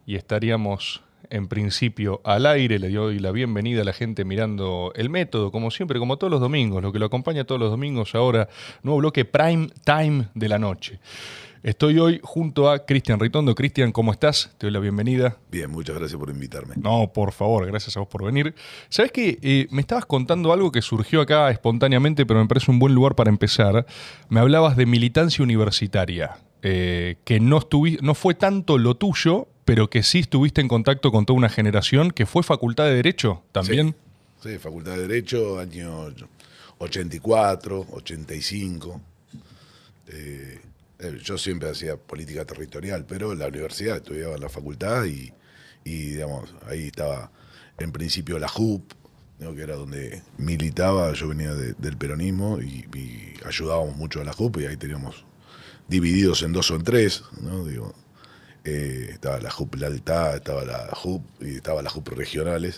y estaríamos en principio al aire. Le doy la bienvenida a la gente mirando El Método, como siempre, como todos los domingos, lo que lo acompaña todos los domingos ahora, nuevo bloque Prime Time de la noche. Estoy hoy junto a Cristian Ritondo. Cristian, ¿cómo estás? Te doy la bienvenida. Bien, muchas gracias por invitarme. No, por favor, gracias a vos por venir. ¿Sabés qué? Me estabas contando algo que surgió acá espontáneamente, pero me parece un buen lugar para empezar. Me hablabas de militancia universitaria, que no fue tanto lo tuyo, pero que sí estuviste en contacto con toda una generación, que fue Facultad de Derecho también. Sí, Facultad de Derecho, año 84, 85. Yo siempre hacía política territorial, pero en la universidad estudiaba en la facultad y digamos, ahí estaba en principio la JUP, ¿no? Que era donde militaba. Yo venía del peronismo y ayudábamos mucho a la JUP, y ahí teníamos divididos en dos o en tres, ¿no? Digo, estaba la JUP Lealtad, estaba la JUP y estaba la JUP regionales.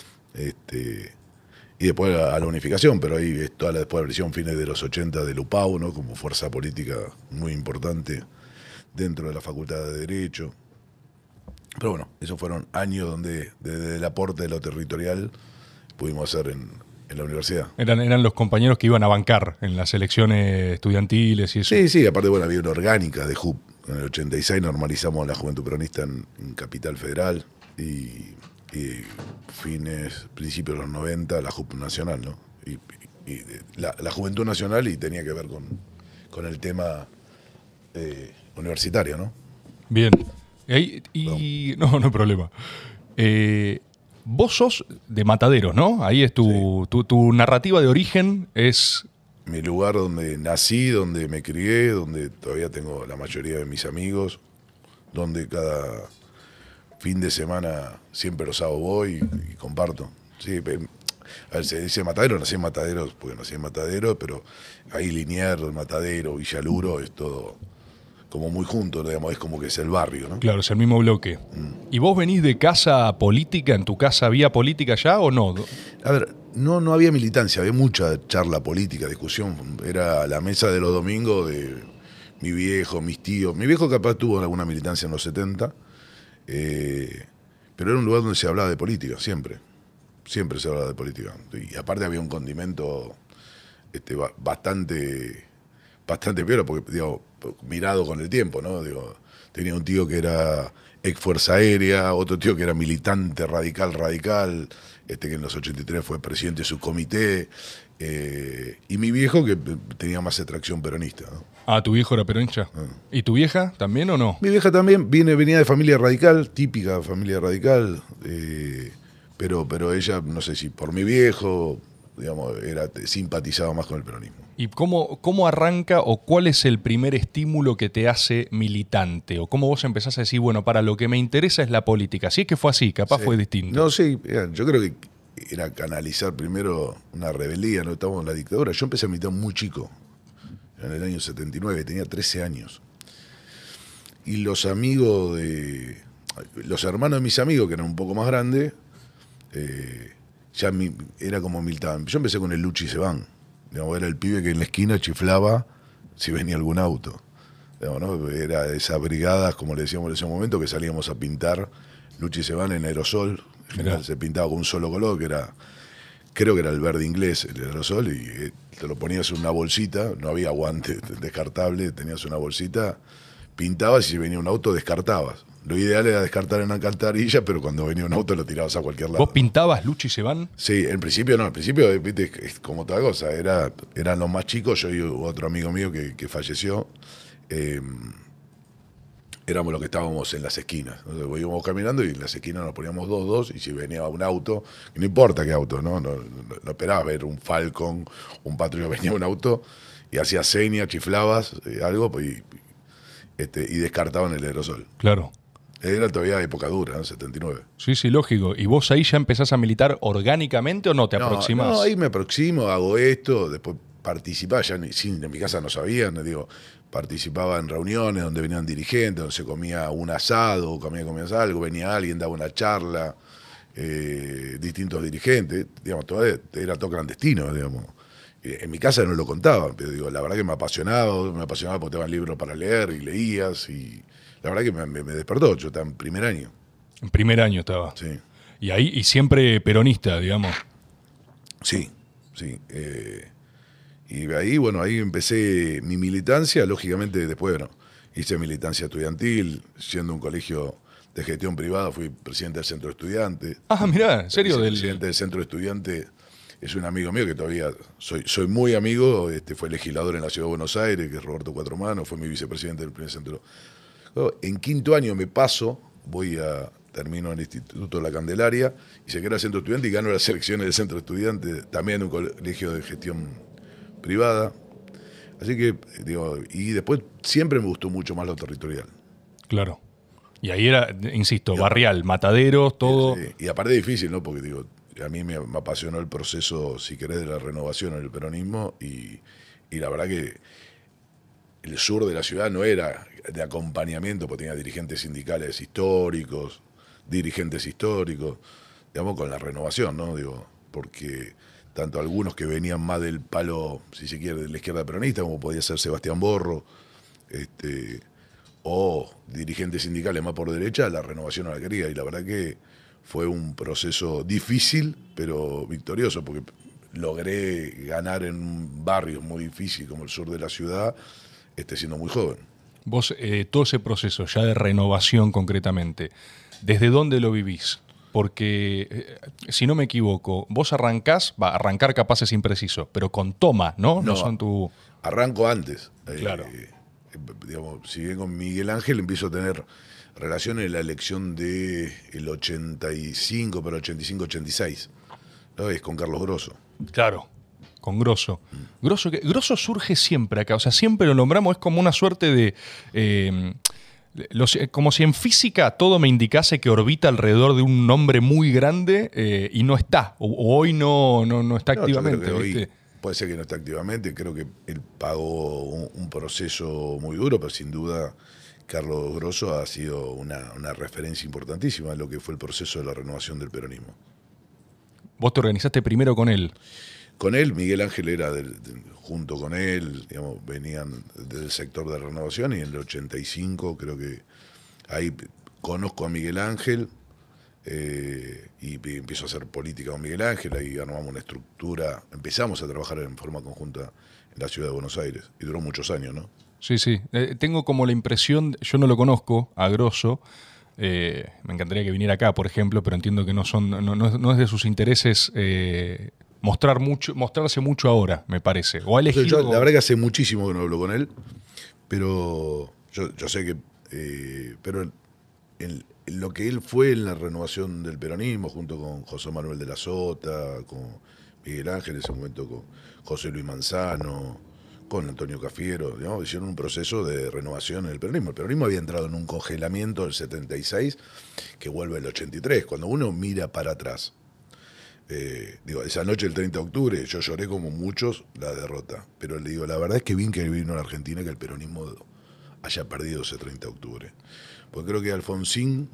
Y después a la unificación, pero ahí es toda después la versión fines de los 80 del UPAU, ¿no? Como fuerza política muy importante dentro de la Facultad de Derecho. Pero bueno, esos fueron años donde desde el aporte de lo territorial pudimos hacer en la universidad. Eran los compañeros que iban a bancar en las elecciones estudiantiles y eso. Sí, aparte, bueno, había una orgánica de JUP. En el 86 normalizamos la Juventud Peronista en Capital Federal y principios de los 90, la JUP Nacional, ¿no? Y la Juventud Nacional, y tenía que ver con el tema universitario, ¿no? Bien. No hay problema. Vos sos de Mataderos, ¿no? Ahí es tu narrativa de origen es... Mi lugar donde nací, donde me crié, donde todavía tengo la mayoría de mis amigos, donde cada fin de semana siempre los sábados voy y comparto. Sí, a ver, se dice Matadero, nací en Mataderos, porque nací en Mataderos, pero ahí Liniers, Matadero, Villaluro, es todo como muy junto, digamos, es como que es el barrio, ¿no? Claro, es el mismo bloque. ¿Y vos venís de casa política? ¿En tu casa había política ya o no? A ver, no había militancia, había mucha charla política, discusión. Era la mesa de los domingos de mi viejo, mis tíos. Mi viejo capaz tuvo alguna militancia en los 70, pero era un lugar donde se hablaba de política, siempre. Siempre se hablaba de política. Y aparte había un condimento bastante peor, porque, digo, mirado con el tiempo, ¿no? Digo, tenía un tío que era ex Fuerza Aérea, otro tío que era militante radical, que en los 83 fue presidente de su comité, y mi viejo que tenía más atracción peronista, ¿no? Ah, ¿tu viejo era peronista? ¿Y tu vieja también o no? Mi vieja también venía de familia radical, típica familia radical, pero ella, no sé si por mi viejo, digamos, simpatizaba más con el peronismo. ¿Y cómo arranca o cuál es el primer estímulo que te hace militante? ¿O cómo vos empezás a decir, bueno, para lo que me interesa es la política? Si es que fue así, capaz fue distinto. No, sí, yo creo que era canalizar primero una rebeldía, no estábamos en la dictadura. Yo empecé a militar muy chico, en el año 79, tenía 13 años. Y los hermanos de mis amigos, que eran un poco más grandes, era como militaban. Yo empecé con el Luchi Sebán. Digamos, era el pibe que en la esquina chiflaba si venía algún auto. Digamos, ¿no? Era esas brigadas, como le decíamos en ese momento, que salíamos a pintar. Luchi Sebán en aerosol. En general se pintaba con un solo color, creo que era el verde inglés, el aerosol, y te lo ponías en una bolsita, no había guante descartable, tenías una bolsita, pintabas y si venía un auto descartabas. Lo ideal era descartar en una alcantarilla, pero cuando venía un auto lo tirabas a cualquier lado. ¿Vos pintabas Luchi Sebán? Sí, en principio no, viste, es como toda cosa, eran los más chicos, yo y otro amigo mío que falleció, éramos los que estábamos en las esquinas. Entonces íbamos caminando y en las esquinas nos poníamos dos, y si venía un auto, y no importa qué auto, no esperabas ver un Falcon, un patrullero, venía un auto, y hacías señas, chiflabas, algo, y descartaban el aerosol. Claro. Era todavía época dura, ¿no? 79. Sí, lógico. ¿Y vos ahí ya empezás a militar orgánicamente o no te aproximás? No, ahí me aproximo, hago esto, después participaba, en mi casa no sabían, digo, participaba en reuniones donde venían dirigentes, donde se comía un asado, comías algo, venía alguien, daba una charla, distintos dirigentes, digamos, era todo clandestino, digamos. En mi casa no lo contaban, pero digo, la verdad que me apasionaba porque te daban libros para leer y leías, y la verdad que me despertó, yo estaba en primer año. En primer año estaba. Sí, Y ahí, y siempre peronista, digamos. sí, sí. Y ahí, bueno, ahí empecé mi militancia, lógicamente después, bueno, hice militancia estudiantil, siendo un colegio de gestión privada, fui presidente del centro de estudiantes. Ah, mirá, en El serio, vicepresidente del centro de estudiantes es un amigo mío que todavía soy muy amigo, fue legislador en la Ciudad de Buenos Aires, que es Roberto Cuatro Manos, fue mi vicepresidente del primer centro. En quinto año me paso, termino en el Instituto de la Candelaria y se crea el centro estudiante y gano las elecciones del centro estudiante, también en un colegio de gestión privada. Así que, digo, y después siempre me gustó mucho más lo territorial. Claro. Y ahí era, insisto, Y barrial, mataderos, todo. sí, y aparte es difícil, ¿no? Porque digo, a mí me apasionó el proceso, si querés, de la renovación en el peronismo y la verdad que el sur de la ciudad no era de acompañamiento, porque tenía dirigentes sindicales históricos, digamos, con la renovación, ¿no? Digo, porque tanto algunos que venían más del palo, si se quiere, de la izquierda peronista, como podía ser Sebastián Borro, este, o dirigentes sindicales más por derecha, la renovación no la quería. Y la verdad que fue un proceso difícil, pero victorioso, porque logré ganar en un barrio muy difícil como el sur de la ciudad, siendo muy joven. Vos, todo ese proceso ya de renovación concretamente, ¿desde dónde lo vivís? Porque, si no me equivoco, vos arrancar capaz es impreciso, pero con toma, ¿no? No No, son tu... arranco antes. Claro. Digamos, si bien con Miguel Ángel empiezo a tener relación en la elección del 85, pero 85-86. ¿No? Es con Carlos Grosso. Claro, con Grosso. Grosso surge siempre acá, o sea, siempre lo nombramos, es como una suerte de... como si en física todo me indicase que orbita alrededor de un nombre muy grande y no está, o hoy no está No, activamente. yo creo que ¿viste? hoy puede ser que no esté activamente, creo que él pagó un proceso muy duro, pero sin duda Carlos Grosso ha sido una referencia importantísima en lo que fue el proceso de la renovación del peronismo. Vos te organizaste primero con él. Con él, Miguel Ángel era junto con él, digamos, venían del sector de renovación y en el 85 creo que ahí conozco a Miguel Ángel y empiezo a hacer política con Miguel Ángel, ahí armamos una estructura, empezamos a trabajar en forma conjunta en la ciudad de Buenos Aires y duró muchos años, ¿no? Sí, sí. Tengo como la impresión, yo no lo conozco, a Grosso. Me encantaría que viniera acá, por ejemplo, pero entiendo que no es de sus intereses mostrarse mucho ahora, me parece. O ha elegido... La verdad que hace muchísimo que no hablo con él, pero yo sé que pero en lo que él fue en la renovación del peronismo, junto con José Manuel de la Sota, con Miguel Ángel, en ese momento con José Luis Manzano, con Antonio Cafiero, digamos, hicieron un proceso de renovación en el peronismo. El peronismo había entrado en un congelamiento del 76 que vuelve el 83. Cuando uno mira para atrás, esa noche del 30 de octubre yo lloré como muchos la derrota, pero le digo, la verdad es que bien que vino a la Argentina que el peronismo haya perdido ese 30 de octubre. Porque creo que Alfonsín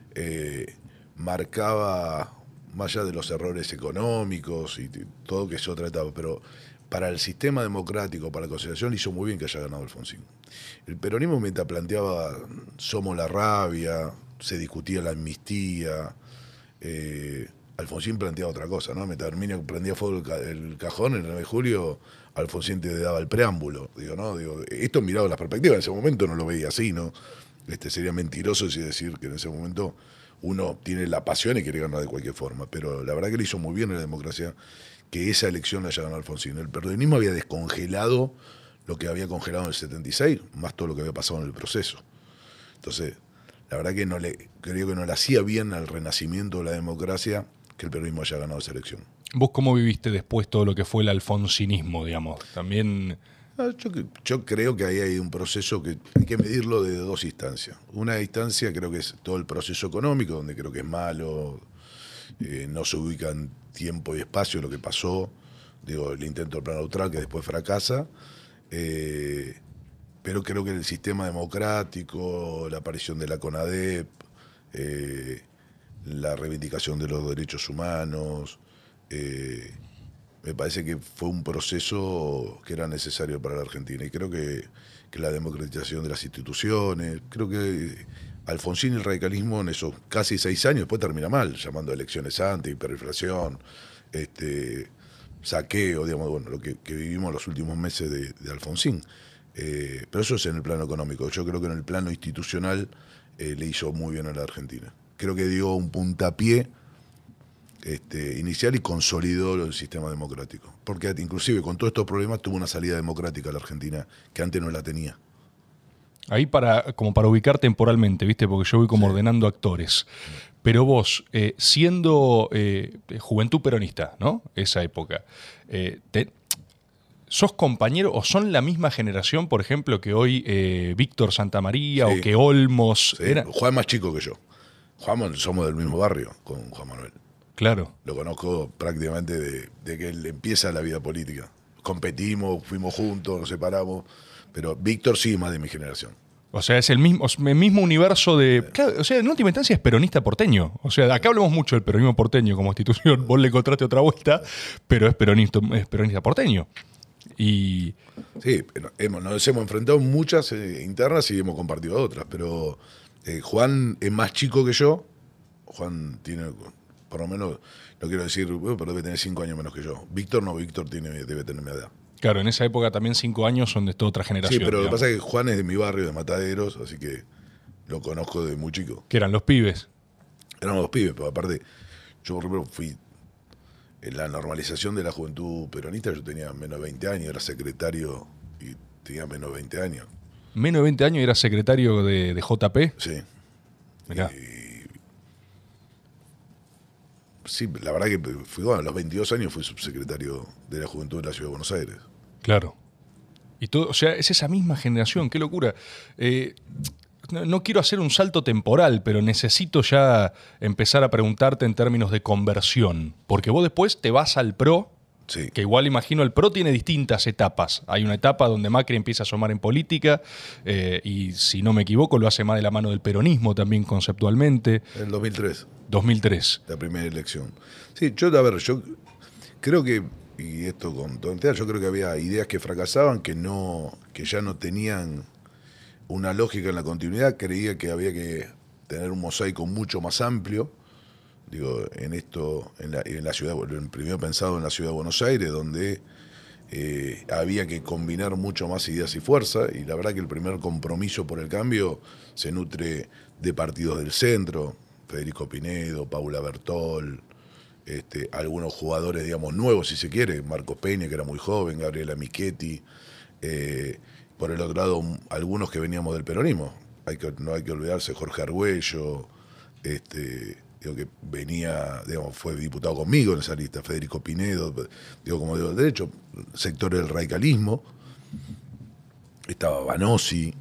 marcaba, más allá de los errores económicos y todo que es otra etapa, pero para el sistema democrático, para la conciliación, hizo muy bien que haya ganado Alfonsín. El peronismo, mientras planteaba somos la rabia, se discutía la amnistía, Alfonsín planteaba otra cosa, ¿no? Mientras Herminio prendía fuego el cajón, el 9 de julio, Alfonsín te daba el preámbulo. Esto mirado en las perspectivas, en ese momento no lo veía así, ¿no? Sería mentiroso si decir que en ese momento uno tiene la pasión y quiere ganar de cualquier forma, pero la verdad que le hizo muy bien en la democracia que esa elección la haya ganado Alfonsín. El peronismo había descongelado lo que había congelado en el 76, más todo lo que había pasado en el proceso. Entonces, la verdad que creo que no le hacía bien al renacimiento de la democracia que el peronismo haya ganado esa elección. ¿Vos cómo viviste después todo lo que fue el alfonsinismo, digamos? También... Yo creo que ahí hay un proceso que hay que medirlo de dos instancias. Una instancia creo que es todo el proceso económico, donde creo que es malo, no se ubica en tiempo y espacio lo que pasó, el intento del plan austral que después fracasa, pero creo que el sistema democrático, la aparición de la CONADEP, la reivindicación de los derechos humanos, me parece que fue un proceso que era necesario para la Argentina y creo que la democratización de las instituciones, creo que Alfonsín y el radicalismo en esos casi 6 años, después termina mal, llamando a elecciones antes, hiperinflación, saqueo, digamos, bueno, lo que vivimos los últimos meses de Alfonsín. Pero eso es en el plano económico. Yo creo que en el plano institucional le hizo muy bien a la Argentina. Creo que dio un puntapié inicial y consolidó el sistema democrático. Porque inclusive con todos estos problemas tuvo una salida democrática a la Argentina que antes no la tenía. Ahí como para ubicar temporalmente, ¿viste? Porque yo voy como ordenando actores. Pero vos, siendo juventud peronista, ¿no? Esa época, ¿sos compañero o son la misma generación, por ejemplo, que hoy Víctor Santamaría o que Olmos? Sí. Juan es más chico que yo. Juan, somos del mismo barrio con Juan Manuel. Claro. Lo conozco prácticamente de que él empieza la vida política. Competimos, fuimos juntos, nos separamos. Pero Víctor sí, más de mi generación. O sea, es el mismo universo de... Claro, o sea, en última instancia es peronista porteño. O sea, acá hablamos mucho del peronismo porteño como institución. Vos le encontraste otra vuelta, pero es peronista porteño. Y... Sí, nos hemos enfrentado muchas internas y hemos compartido otras. Pero Juan es más chico que yo. Juan tiene, por lo menos, no quiero decir, pero debe tener 5 años menos que yo. Víctor no, Víctor debe tener mi edad. Claro, en esa época también 5 años son de toda otra generación. Sí, pero digamos. lo que pasa es que Juan es de mi barrio, de Mataderos, así que lo conozco de muy chico. ¿Qué eran los pibes? Éramos los pibes, pero aparte, yo por ejemplo fui en la normalización de la juventud peronista, yo tenía menos de 20 años, era secretario y tenía menos de 20 años. ¿Menos de 20 años y era secretario de JP? Sí. Mirá. Sí, la verdad que a los 22 años fui subsecretario de la Juventud de la Ciudad de Buenos Aires. Claro. Y todo, o sea, es esa misma generación, qué locura. No quiero hacer un salto temporal, pero necesito ya empezar a preguntarte en términos de conversión. Porque vos después te vas al PRO, sí. Que igual imagino el PRO tiene distintas etapas. Hay una etapa donde Macri empieza a asomar en política, y si no me equivoco lo hace más de la mano del peronismo también conceptualmente. En el 2003. 2003. La primera elección. Sí, yo creo que, y esto con tontería, yo creo que había ideas que fracasaban, que ya no tenían una lógica en la continuidad. Creía que había que tener un mosaico mucho más amplio. Digo, en la ciudad, primero pensado en la ciudad de Buenos Aires, donde había que combinar mucho más ideas y fuerza, y la verdad que el primer compromiso por el cambio se nutre de partidos del centro, Federico Pinedo, Paula Bertol, algunos jugadores, digamos, nuevos, si se quiere, Marcos Peña, que era muy joven, Gabriela Michetti, por el otro lado, algunos que veníamos del peronismo, no hay que olvidarse, Jorge Argüello, digo que venía, digamos, fue diputado conmigo en esa lista, Federico Pinedo, digo, como digo, de hecho, sector del radicalismo, estaba Banossi,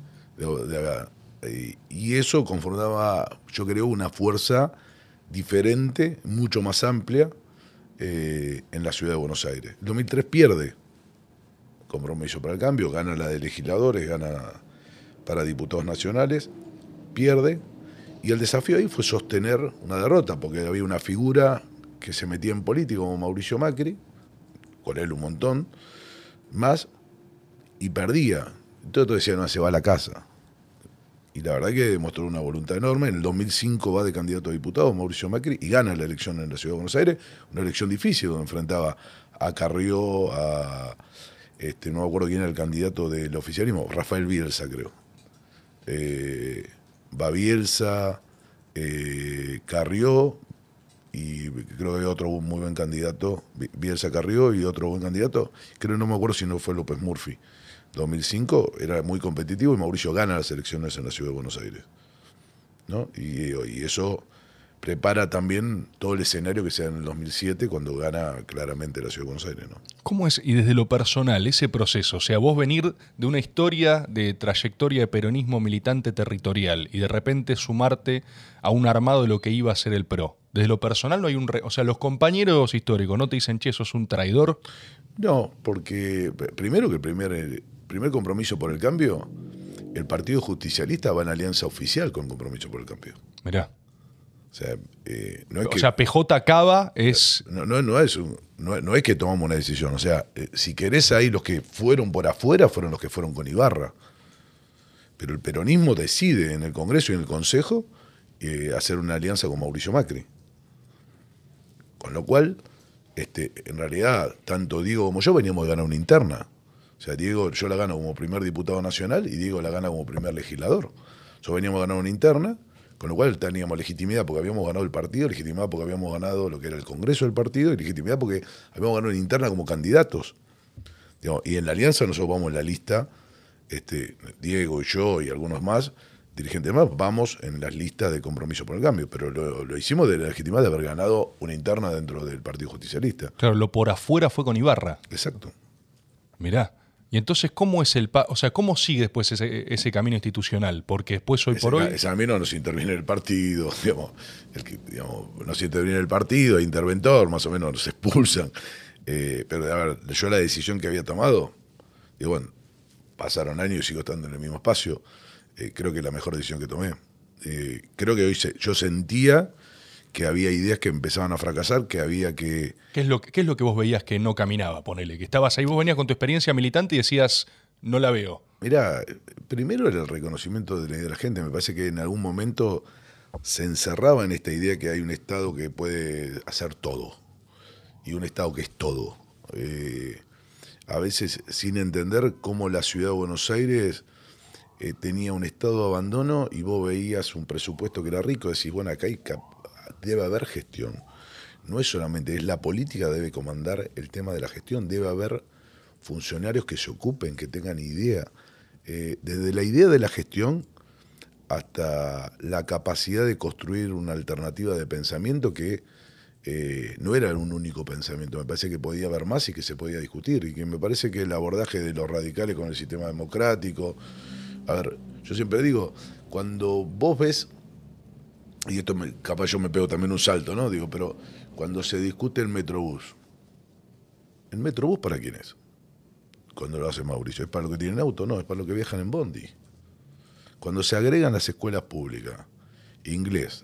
y eso conformaba, yo creo, una fuerza diferente, mucho más amplia en la ciudad de Buenos Aires. El 2003 pierde Compromiso para el Cambio, gana la de legisladores, gana para diputados nacionales, pierde, y el desafío ahí fue sostener una derrota, porque había una figura que se metía en política como Mauricio Macri, con él un montón, más, y perdía. Entonces decía, no, se va a la casa. Y la verdad que demostró una voluntad enorme. En el 2005 va de candidato a diputado Mauricio Macri y gana la elección en la Ciudad de Buenos Aires, una elección difícil donde enfrentaba a Carrió, no me acuerdo quién era el candidato del oficialismo, Rafael Bielsa, creo. Va Bielsa, Carrió, y creo que hay otro muy buen candidato, Bielsa, Carrió, y otro buen candidato, no me acuerdo si no fue López Murphy. 2005 era muy competitivo y Mauricio gana las elecciones en la Ciudad de Buenos Aires, ¿no? Y eso prepara también todo el escenario que se da en el 2007 cuando gana claramente la Ciudad de Buenos Aires, ¿no? ¿Cómo es, y desde lo personal, ese proceso? O sea, vos venir de una historia de trayectoria de peronismo militante territorial y de repente sumarte a un armado de lo que iba a ser el PRO. Desde lo personal no hay o sea, los compañeros históricos no te dicen, che, sos un traidor. No, porque primero que el primer Compromiso por el Cambio, el Partido Justicialista va en alianza oficial con Compromiso por el Cambio. Mirá. O sea, PJ Cava es... No es que tomamos una decisión. O sea, si querés ahí los que fueron por afuera fueron los que fueron con Ibarra. Pero el peronismo decide en el Congreso y en el Consejo hacer una alianza con Mauricio Macri. Con lo cual, en realidad, tanto Diego como yo veníamos de ganar una interna. O sea, Diego, yo la gano como primer diputado nacional y Diego la gana como primer legislador. Nosotros veníamos a ganar una interna, con lo cual teníamos legitimidad porque habíamos ganado el partido, legitimidad porque habíamos ganado lo que era el Congreso del partido y legitimidad porque habíamos ganado una interna como candidatos. Digamos, y en la alianza nosotros vamos en la lista, Diego y yo y algunos más, dirigentes más, vamos en las listas de Compromiso por el Cambio, pero lo hicimos de la legitimidad de haber ganado una interna dentro del Partido Justicialista. Claro, lo por afuera fue con Ibarra. Exacto. Mirá. Y entonces, ¿cómo es o sea, cómo sigue después ese camino institucional? Porque después, hoy por hoy... Ese camino no se interviene el partido, no se interviene el partido, hay interventor, más o menos nos expulsan. Pero a ver, yo la decisión que había tomado, digo, bueno, pasaron años y sigo estando en el mismo espacio, creo que es la mejor decisión que tomé. Creo que hoy yo sentía que había ideas que empezaban a fracasar, que había que... ¿Qué es lo que vos veías que no caminaba, ponele? Que estabas ahí, vos venías con tu experiencia militante y decías, no la veo. Mirá, primero era el reconocimiento de la idea de la gente. Me parece que en algún momento se encerraba en esta idea que hay un Estado que puede hacer todo y un Estado que es todo. A veces sin entender cómo la ciudad de Buenos Aires tenía un estado de abandono y vos veías un presupuesto que era rico, decís, bueno, acá debe haber gestión. No es solamente, es la política debe comandar el tema de la gestión, debe haber funcionarios que se ocupen, que tengan idea. Desde la idea de la gestión hasta la capacidad de construir una alternativa de pensamiento que no era un único pensamiento, me parece que podía haber más y que se podía discutir, y que me parece que el abordaje de los radicales con el sistema democrático, a ver, yo siempre digo, cuando vos ves, y esto capaz yo me pego también un salto, ¿no? Digo, pero cuando se discute ¿el Metrobús para quién es? Cuando lo hace Mauricio, ¿es para los que tienen auto? No, es para los que viajan en bondi. Cuando se agregan las escuelas públicas, inglés,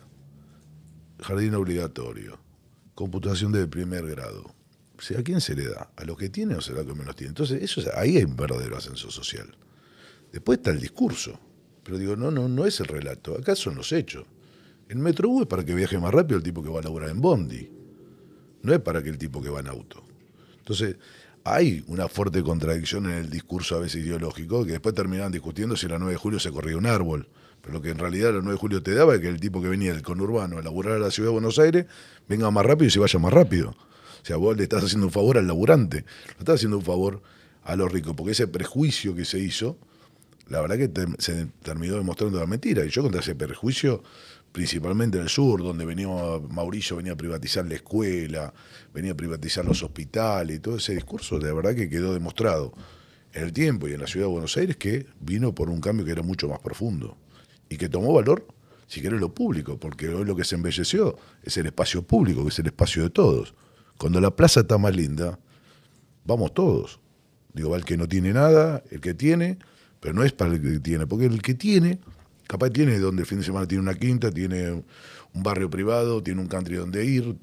jardín obligatorio, computación de primer grado, o sea, ¿a quién se le da? ¿A los que tienen o será a los que menos tienen? Entonces, ahí hay un verdadero ascenso social. Después está el discurso, pero digo, no es el relato, acá son los hechos. El Metrobús es para que viaje más rápido el tipo que va a laburar en bondi, no es para que el tipo que va en auto. Entonces, hay una fuerte contradicción en el discurso a veces ideológico, que después terminaban discutiendo si la 9 de julio se corría un árbol. Pero lo que en realidad la 9 de julio te daba es que el tipo que venía del conurbano a laburar a la ciudad de Buenos Aires venga más rápido y se vaya más rápido. O sea, vos le estás haciendo un favor al laburante, no estás haciendo un favor a los ricos, porque ese prejuicio que se hizo, la verdad que se terminó demostrando la mentira. Y yo contra ese prejuicio, principalmente en el sur, donde Mauricio venía a privatizar la escuela, venía a privatizar los hospitales y todo ese discurso, de verdad que quedó demostrado en el tiempo y en la ciudad de Buenos Aires que vino por un cambio que era mucho más profundo y que tomó valor, si querés, lo público, porque hoy lo que se embelleció es el espacio público, que es el espacio de todos. Cuando la plaza está más linda, vamos todos. Digo, va el que no tiene nada, el que tiene, pero no es para el que tiene, porque el que tiene, capaz tiene donde el fin de semana tiene una quinta, tiene un barrio privado, tiene un country donde ir,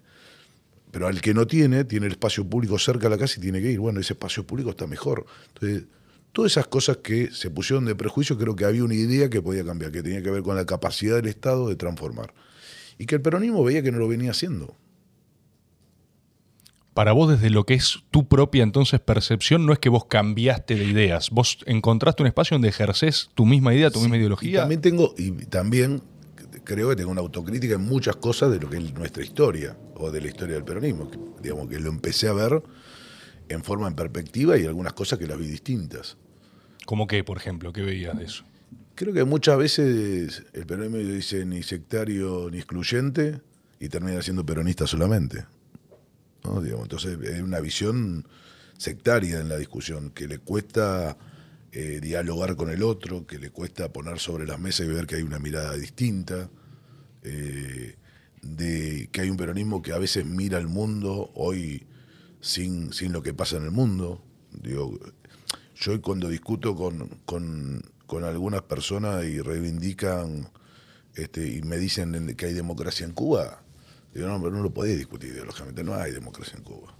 pero al que no tiene el espacio público cerca de la casa y tiene que ir. Bueno, ese espacio público está mejor. Entonces, todas esas cosas que se pusieron de prejuicio, creo que había una idea que podía cambiar, que tenía que ver con la capacidad del Estado de transformar. Y que el peronismo veía que no lo venía haciendo. Para vos, desde lo que es tu propia entonces percepción, no es que vos cambiaste de ideas, vos encontraste un espacio donde ejercés tu misma idea, tu misma ideología. Y también creo que tengo una autocrítica en muchas cosas de lo que es nuestra historia, o de la historia del peronismo, digamos que lo empecé a ver en forma, en perspectiva, y algunas cosas que las vi distintas. ¿Cómo qué, por ejemplo? ¿Qué veías de eso? Creo que muchas veces el peronismo dice ni sectario ni excluyente y termina siendo peronista solamente, ¿no? Digamos, entonces es una visión sectaria en la discusión, que le cuesta dialogar con el otro, que le cuesta poner sobre la mesa y ver que hay una mirada distinta, de que hay un peronismo que a veces mira al mundo hoy sin lo que pasa en el mundo. Digo, yo cuando discuto con algunas personas y reivindican y me dicen que hay democracia en Cuba, digo, no, pero no lo podés discutir ideológicamente, no hay democracia en Cuba.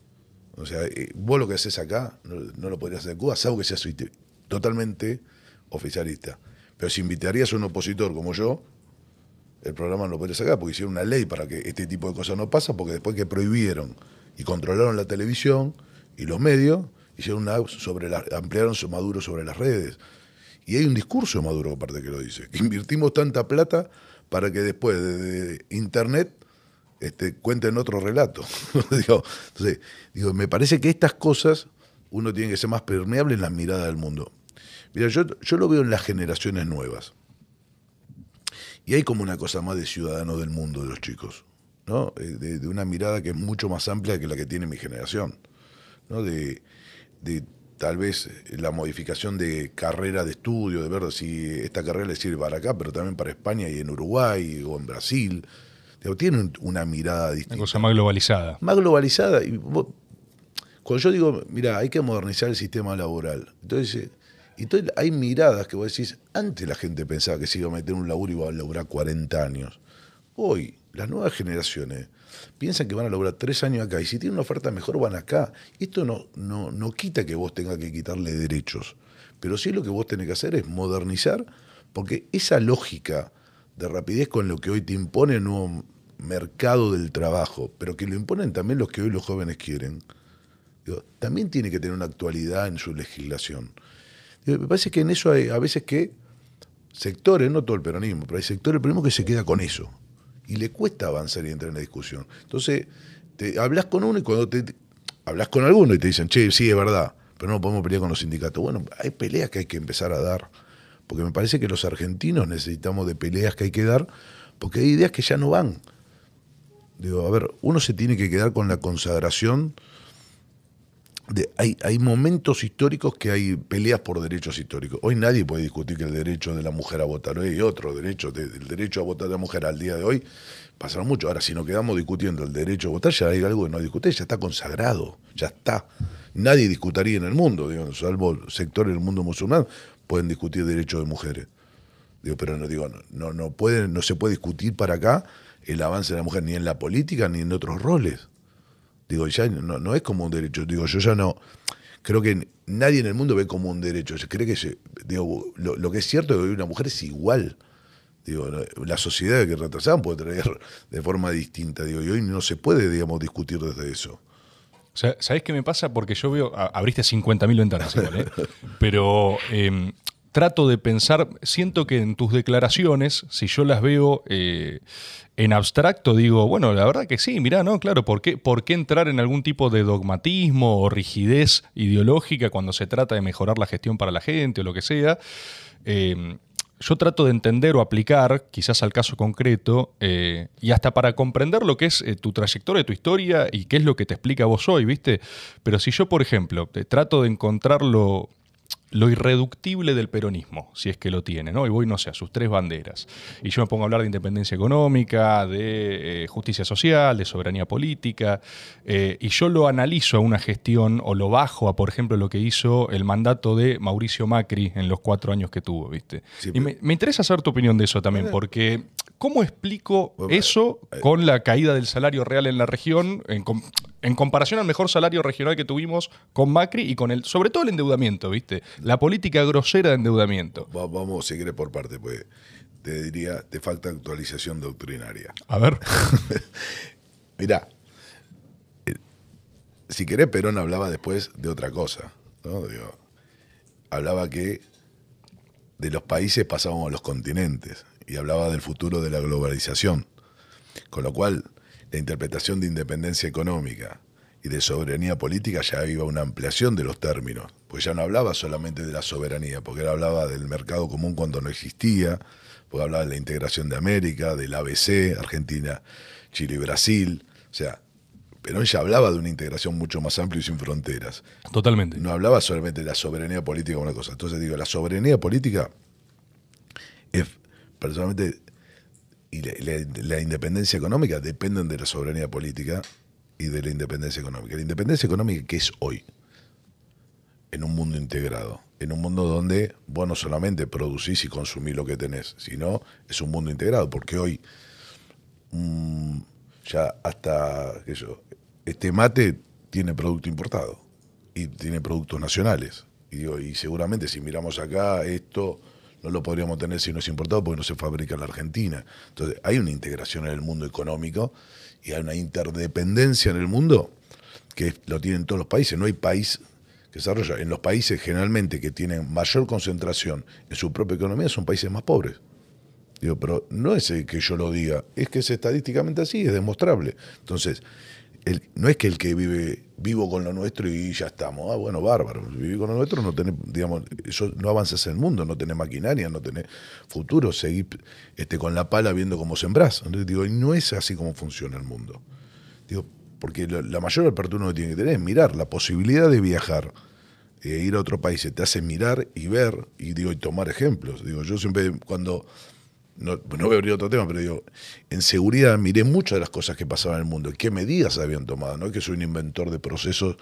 O sea, vos lo que haces acá no lo podrías hacer en Cuba, salvo que seas totalmente oficialista. Pero si invitarías a un opositor como yo, el programa no lo podría sacar, porque hicieron una ley para que este tipo de cosas no pasen, porque después que prohibieron y controlaron la televisión y los medios, hicieron una ampliaron su Maduro sobre las redes. Y hay un discurso de Maduro aparte que lo dice, que invertimos tanta plata para que después de Internet cuenten otro relato. Entonces, me parece que estas cosas uno tiene que ser más permeable en la mirada del mundo. Mira, yo lo veo en las generaciones nuevas. Y hay como una cosa más de ciudadano del mundo de los chicos, ¿no? De una mirada que es mucho más amplia que la que tiene mi generación, ¿no? De tal vez la modificación de carrera de estudio, de ver si esta carrera le sirve para acá, pero también para España y en Uruguay o en Brasil. Tienen una mirada distinta. Una cosa más globalizada. Más globalizada. Y cuando yo digo, mira, hay que modernizar el sistema laboral. Entonces hay miradas que vos decís, antes la gente pensaba que se iba a meter en un laburo y iba a laburar 40 años. Hoy, las nuevas generaciones piensan que van a laburar 3 años acá y si tienen una oferta mejor van acá. Esto no quita que vos tengas que quitarle derechos, pero sí lo que vos tenés que hacer es modernizar, porque esa lógica de rapidez con lo que hoy te impone el nuevo mercado del trabajo, pero que lo imponen también los que hoy los jóvenes quieren, también tiene que tener una actualidad en su legislación. Me parece que en eso hay a veces que sectores, no todo el peronismo, pero hay sectores del peronismo que se queda con eso y le cuesta avanzar y entrar en la discusión. Entonces, hablas con uno y cuando hablas con alguno y te dicen, che, sí, es verdad, pero no podemos pelear con los sindicatos. Bueno, hay peleas que hay que empezar a dar, porque me parece que los argentinos necesitamos de peleas que hay que dar, porque hay ideas que ya no van. A ver, uno se tiene que quedar con la consagración. Hay momentos históricos que hay peleas por derechos históricos. Hoy nadie puede discutir que el derecho de la mujer a votar, hoy hay otro derecho, el derecho a votar de la mujer al día de hoy, pasaron mucho. Ahora, si nos quedamos discutiendo el derecho a votar, ya hay algo que no discutir, ya está consagrado, ya está. Nadie discutiría en el mundo, salvo sectores del mundo musulmán, pueden discutir derechos de mujeres. Pero no se puede discutir para acá el avance de la mujer, ni en la política, ni en otros roles. Ya no es como un derecho. Yo ya no. Creo que nadie en el mundo ve como un derecho. Se cree que lo que es cierto es que hoy una mujer es igual. La sociedad que retrasaban puede traer de forma distinta. Y hoy no se puede, discutir desde eso. O sea, ¿sabés qué me pasa? Porque yo veo. Abriste 50.000 ventanas igual, ¿eh? Pero trato de pensar. Siento que en tus declaraciones, si yo las veo. En abstracto digo, bueno, la verdad que sí, mirá, ¿no? Claro, ¿por qué entrar en algún tipo de dogmatismo o rigidez ideológica cuando se trata de mejorar la gestión para la gente o lo que sea? Yo trato de entender o aplicar, quizás al caso concreto, y hasta para comprender lo que es tu trayectoria, tu historia y qué es lo que te explica vos hoy, ¿viste? Pero si yo, por ejemplo, trato de encontrar lo irreductible del peronismo, si es que lo tiene, ¿no? Y voy, no sé, a sus 3 banderas. Y yo me pongo a hablar de independencia económica, de justicia social, de soberanía política, y yo lo analizo a una gestión o lo bajo a, por ejemplo, lo que hizo el mandato de Mauricio Macri en los 4 años que tuvo, ¿viste? Sí, y me interesa saber tu opinión de eso también, porque ¿cómo explico eso con la caída del salario real en la región en comparación al mejor salario regional que tuvimos con Macri y con sobre todo el endeudamiento, ¿viste? La política grosera de endeudamiento. Vamos a seguir por parte, pues te diría, te falta actualización doctrinaria. A ver. Mirá, si querés, Perón hablaba después de otra cosa, ¿no? Hablaba que de los países pasábamos a los continentes y hablaba del futuro de la globalización. Con lo cual, la interpretación de independencia económica y de soberanía política ya iba a una ampliación de los términos, pues ya no hablaba solamente de la soberanía, porque él hablaba del mercado común cuando no existía, porque hablaba de la integración de América, del ABC, Argentina, Chile y Brasil. O sea, Perón ya hablaba de una integración mucho más amplia y sin fronteras. Totalmente. No hablaba solamente de la soberanía política como una cosa. Entonces la soberanía política es personalmente, y la independencia económica dependen de la soberanía política y de la independencia económica. La independencia económica, ¿qué es hoy? En un mundo integrado, en un mundo donde vos no solamente producís y consumís lo que tenés, sino es un mundo integrado, porque hoy ya hasta este mate tiene producto importado y tiene productos nacionales. Y seguramente si miramos acá, esto no lo podríamos tener si no es importado porque no se fabrica en la Argentina. Entonces, hay una integración en el mundo económico y hay una interdependencia en el mundo que lo tienen todos los países. No hay país que desarrolla. En los países generalmente que tienen mayor concentración en su propia economía son países más pobres. Digo, pero no es que yo lo diga, es que es estadísticamente así, es demostrable. Entonces, no es que el que vivo con lo nuestro y ya estamos. Ah, bueno, bárbaro. Vivir con lo nuestro, no tenés, digamos, eso no avanzas en el mundo, no tenés maquinaria, no tenés futuro, seguís con la pala viendo cómo sembrás. Entonces digo, y no es así como funciona el mundo. Digo, porque la mayor apertura uno tiene que tener es mirar la posibilidad de viajar, ir a otro país, te hace mirar y ver, y tomar ejemplos. Digo, yo siempre cuando no voy a abrir otro tema, pero digo, en seguridad miré muchas de las cosas que pasaban en el mundo, qué medidas se habían tomado, no es que soy un inventor de procesos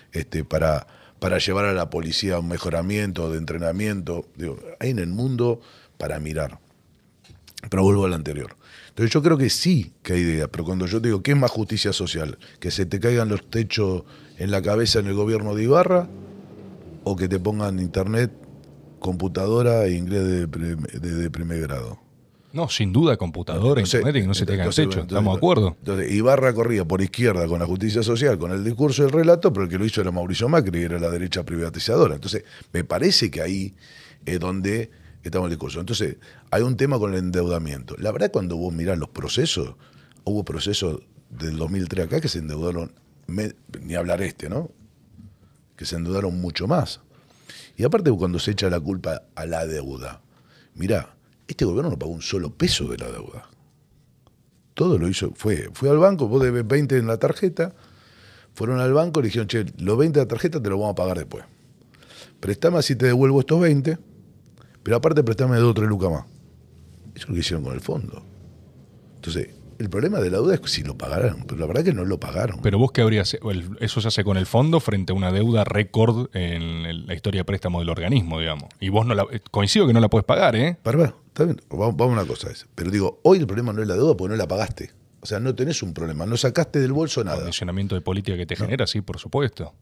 para llevar a la policía a un mejoramiento, de entrenamiento, digo, hay en el mundo para mirar. Pero vuelvo al anterior. Entonces yo creo que sí que hay ideas, pero cuando yo digo, ¿qué es más justicia social? ¿Que se te caigan los techos en la cabeza en el gobierno de Ibarra? ¿O que te pongan internet, computadora e inglés de primer grado? No, sin duda, computadora, internet y que no se te caigan el techo. ¿Estamos de acuerdo? Entonces, Ibarra corría por izquierda con la justicia social, con el discurso y el relato, pero el que lo hizo era Mauricio Macri y era la derecha privatizadora. Entonces, me parece que ahí es donde estamos en el discurso. Entonces, hay un tema con el endeudamiento. La verdad, cuando vos mirás los procesos, hubo procesos del 2003 acá que se endeudaron, ni hablar ¿no? Que se endeudaron mucho más. Y aparte, cuando se echa la culpa a la deuda, mirá, este gobierno no pagó un solo peso de la deuda. Todo lo hizo, fue al banco, vos debes 20 en la tarjeta, fueron al banco y le dijeron, che, los 20 de la tarjeta te los vamos a pagar después. Prestame así te devuelvo estos 20, pero aparte prestame 2 o 3 lucas más. Eso es lo que hicieron con el fondo. Entonces, el problema de la deuda es que si lo pagaron, pero la verdad es que no lo pagaron. Pero vos, ¿qué habrías? Eso se hace con el fondo frente a una deuda récord en la historia de préstamo del organismo, digamos. Y vos coincido que no la podés pagar, ¿eh? Para, está bien, vamos a una cosa. Pero digo, hoy el problema no es la deuda porque no la pagaste. O sea, no tenés un problema, no sacaste del bolso nada. El condicionamiento de política que te genera, sí, por supuesto.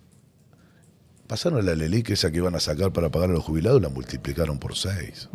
Pasaron la LELIC, esa que iban a sacar para pagar a los jubilados, la multiplicaron por 6.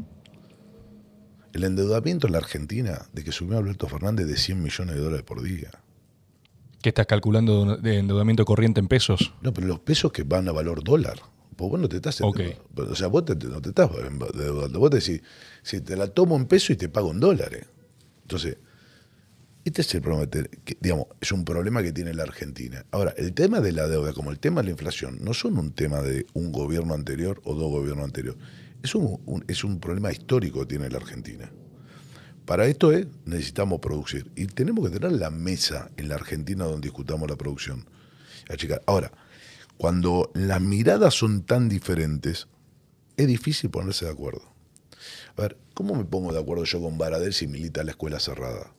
El endeudamiento en la Argentina, de que subió Alberto Fernández, de $100 millones por día. ¿Qué estás calculando de endeudamiento corriente en pesos? No, pero los pesos que van a valor dólar. Vos no te estás... Okay. O sea, vos no te estás endeudando. Vos te decís, si te la tomo en pesos y te pago en dólares. Entonces, este es el problema. Digamos, es un problema que tiene la Argentina. Ahora, el tema de la deuda, como el tema de la inflación, no son un tema de un gobierno anterior o 2 gobiernos anteriores. Es un problema histórico que tiene la Argentina. Para esto necesitamos producir. Y tenemos que tener la mesa en la Argentina donde discutamos la producción. Ahora, cuando las miradas son tan diferentes, es difícil ponerse de acuerdo. A ver, ¿cómo me pongo de acuerdo yo con Baradel si milita la escuela cerrada?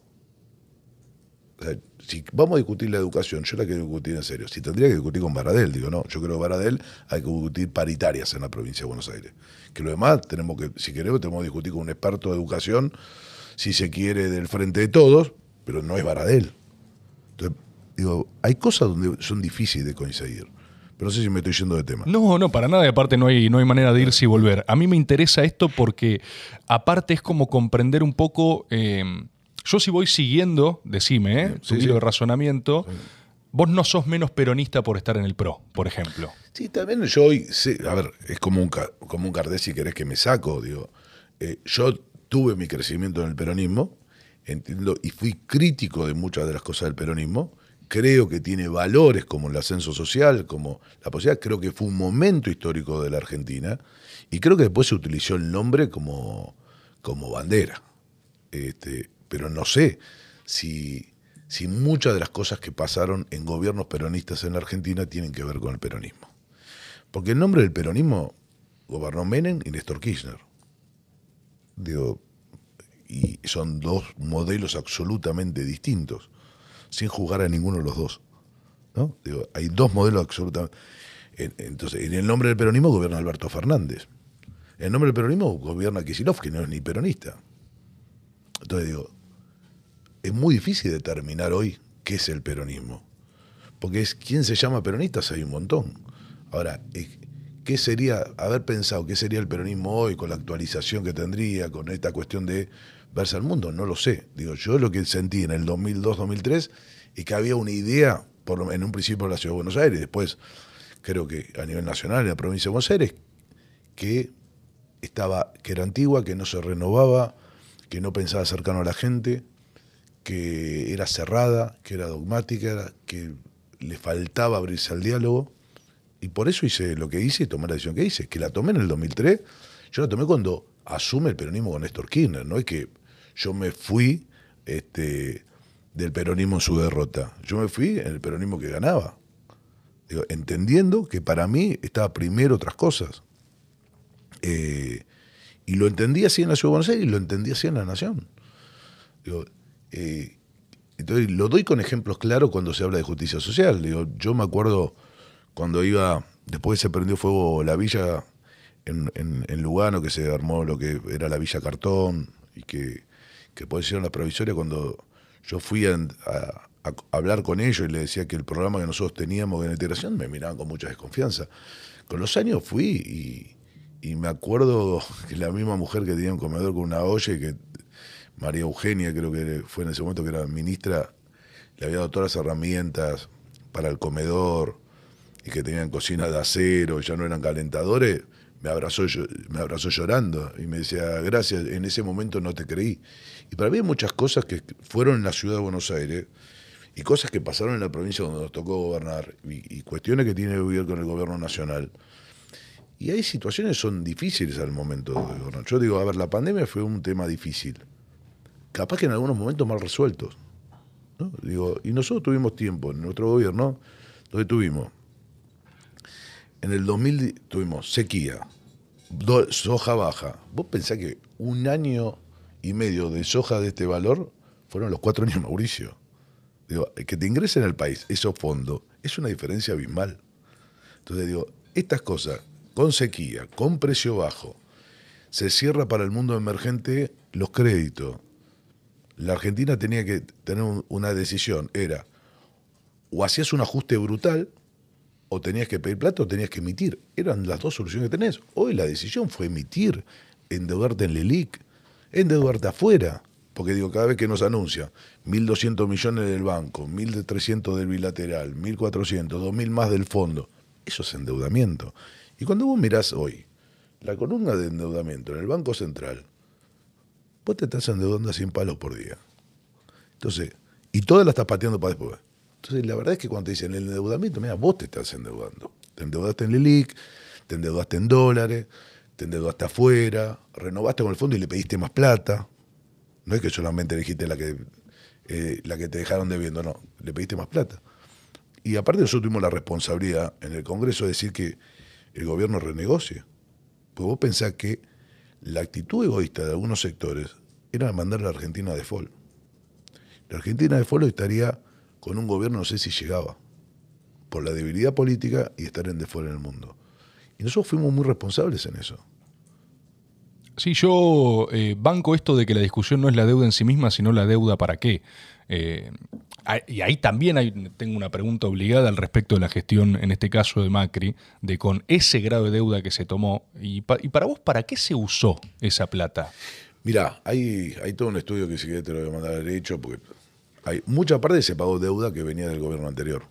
O sea, si vamos a discutir la educación, yo la quiero discutir en serio. Si tendría que discutir con Baradel, digo, no, yo creo que Baradel hay que discutir paritarias en la provincia de Buenos Aires. Que lo demás, si queremos, tenemos que discutir con un experto de educación, si se quiere, del frente de todos, pero no es Baradel. Entonces, digo, hay cosas donde son difíciles de coincidir. Pero no sé si me estoy yendo de tema. No, para nada. Y aparte no hay manera de irse y volver. A mí me interesa esto porque aparte es como comprender un poco... yo si voy siguiendo, decime, tu hilo de razonamiento, vos no sos menos peronista por estar en el PRO, por ejemplo. Sí, también yo hoy, a ver, es como un Cardés si querés que me saco, digo. Yo tuve mi crecimiento en el peronismo, entiendo, y fui crítico de muchas de las cosas del peronismo. Creo que tiene valores como el ascenso social, como la posibilidad. Creo que fue un momento histórico de la Argentina y creo que después se utilizó el nombre como bandera. Pero no sé si muchas de las cosas que pasaron en gobiernos peronistas en la Argentina tienen que ver con el peronismo. Porque el nombre del peronismo gobernó Menem y Néstor Kirchner. Digo, y son 2 modelos absolutamente distintos, sin jugar a ninguno de los dos, ¿no? Digo, hay 2 modelos absolutamente... Entonces, en el nombre del peronismo gobierna Alberto Fernández. En el nombre del peronismo gobierna Kicillof, que no es ni peronista. Entonces digo, es muy difícil determinar hoy qué es el peronismo. Porque ¿quién se llama peronista? Hay un montón. Ahora, qué sería, haber pensado qué sería el peronismo hoy, con la actualización que tendría, con esta cuestión de verse al mundo, no lo sé. Digo, yo lo que sentí en el 2002-2003 es que había una idea, en un principio en la Ciudad de Buenos Aires, después creo que a nivel nacional, en la provincia de Buenos Aires, que era antigua, que no se renovaba, que no pensaba cercano a la gente, que era cerrada, que era dogmática, que le faltaba abrirse al diálogo. Y por eso hice lo que hice y tomé la decisión que hice, que la tomé en el 2003. Yo la tomé cuando asume el peronismo con Néstor Kirchner. No es que yo me fui del peronismo en su derrota. Yo me fui en el peronismo que ganaba. Digo, entendiendo que para mí estaba primero otras cosas. Y lo entendí así en la Ciudad de Buenos Aires y lo entendí así en la Nación. Digo, entonces lo doy con ejemplos claros cuando se habla de justicia social. Digo, yo me acuerdo cuando iba, después se prendió fuego la villa en Lugano, que se armó lo que era la Villa Cartón, y que después hicieron la provisoria, cuando yo fui a hablar con ellos y les decía que el programa que nosotros teníamos de integración, me miraban con mucha desconfianza. Con los años fui y me acuerdo que la misma mujer que tenía un comedor con una olla, y que María Eugenia, creo que fue en ese momento que era ministra, le había dado todas las herramientas para el comedor, y que tenían cocina de acero, ya no eran calentadores, me abrazó llorando y me decía, gracias, en ese momento no te creí. Y para mí hay muchas cosas que fueron en la Ciudad de Buenos Aires y cosas que pasaron en la provincia donde nos tocó gobernar, y cuestiones que tiene que ver con el gobierno nacional. Y hay situaciones que son difíciles al momento de gobernar. Yo digo, a ver, la pandemia fue un tema difícil, capaz que en algunos momentos mal resueltos, ¿no? Digo, y nosotros tuvimos tiempo en nuestro gobierno donde tuvimos, en el 2000 tuvimos sequía, soja baja. ¿Vos pensás que 1 año y medio de soja de este valor fueron los 4 años de Mauricio? Digo, que te ingresen al país esos fondos es una diferencia abismal. Entonces digo, estas cosas, con sequía, con precio bajo, se cierra para el mundo emergente los créditos. La Argentina tenía que tener una decisión, era o hacías un ajuste brutal, o tenías que pedir plata o tenías que emitir. Eran las dos soluciones que tenés. Hoy la decisión fue emitir, endeudarte en LELIQ, endeudarte afuera. Porque digo, cada vez que nos anuncia 1.200 millones del banco, 1.300 del bilateral, 1.400, 2.000 más del fondo, eso es endeudamiento. Y cuando vos mirás hoy la columna de endeudamiento en el Banco Central, vos te estás endeudando a 100 palos por día. Entonces, y toda la estás pateando para después. Entonces, la verdad es que cuando te dicen el endeudamiento, mira, vos te estás endeudando. Te endeudaste en LELIQ, te endeudaste en dólares, te endeudaste afuera, renovaste con el fondo y le pediste más plata. No es que solamente elegiste la que te dejaron debiendo, no, le pediste más plata. Y aparte nosotros tuvimos la responsabilidad en el Congreso de decir que el gobierno renegocie. Pues vos pensás que la actitud egoísta de algunos sectores era mandar a la Argentina a default. La Argentina a default estaría con un gobierno, no sé si llegaba, por la debilidad política y estar en default en el mundo. Y nosotros fuimos muy responsables en eso. Sí, yo banco esto de que la discusión no es la deuda en sí misma, sino la deuda para qué. Y ahí también tengo una pregunta obligada al respecto de la gestión, en este caso de Macri, de con ese grado de deuda que se tomó. Y para vos, ¿para qué se usó esa plata? Mirá, hay todo un estudio que si querés te lo voy a mandar derecho, porque hay mucha parte se pagó deuda que venía del gobierno anterior.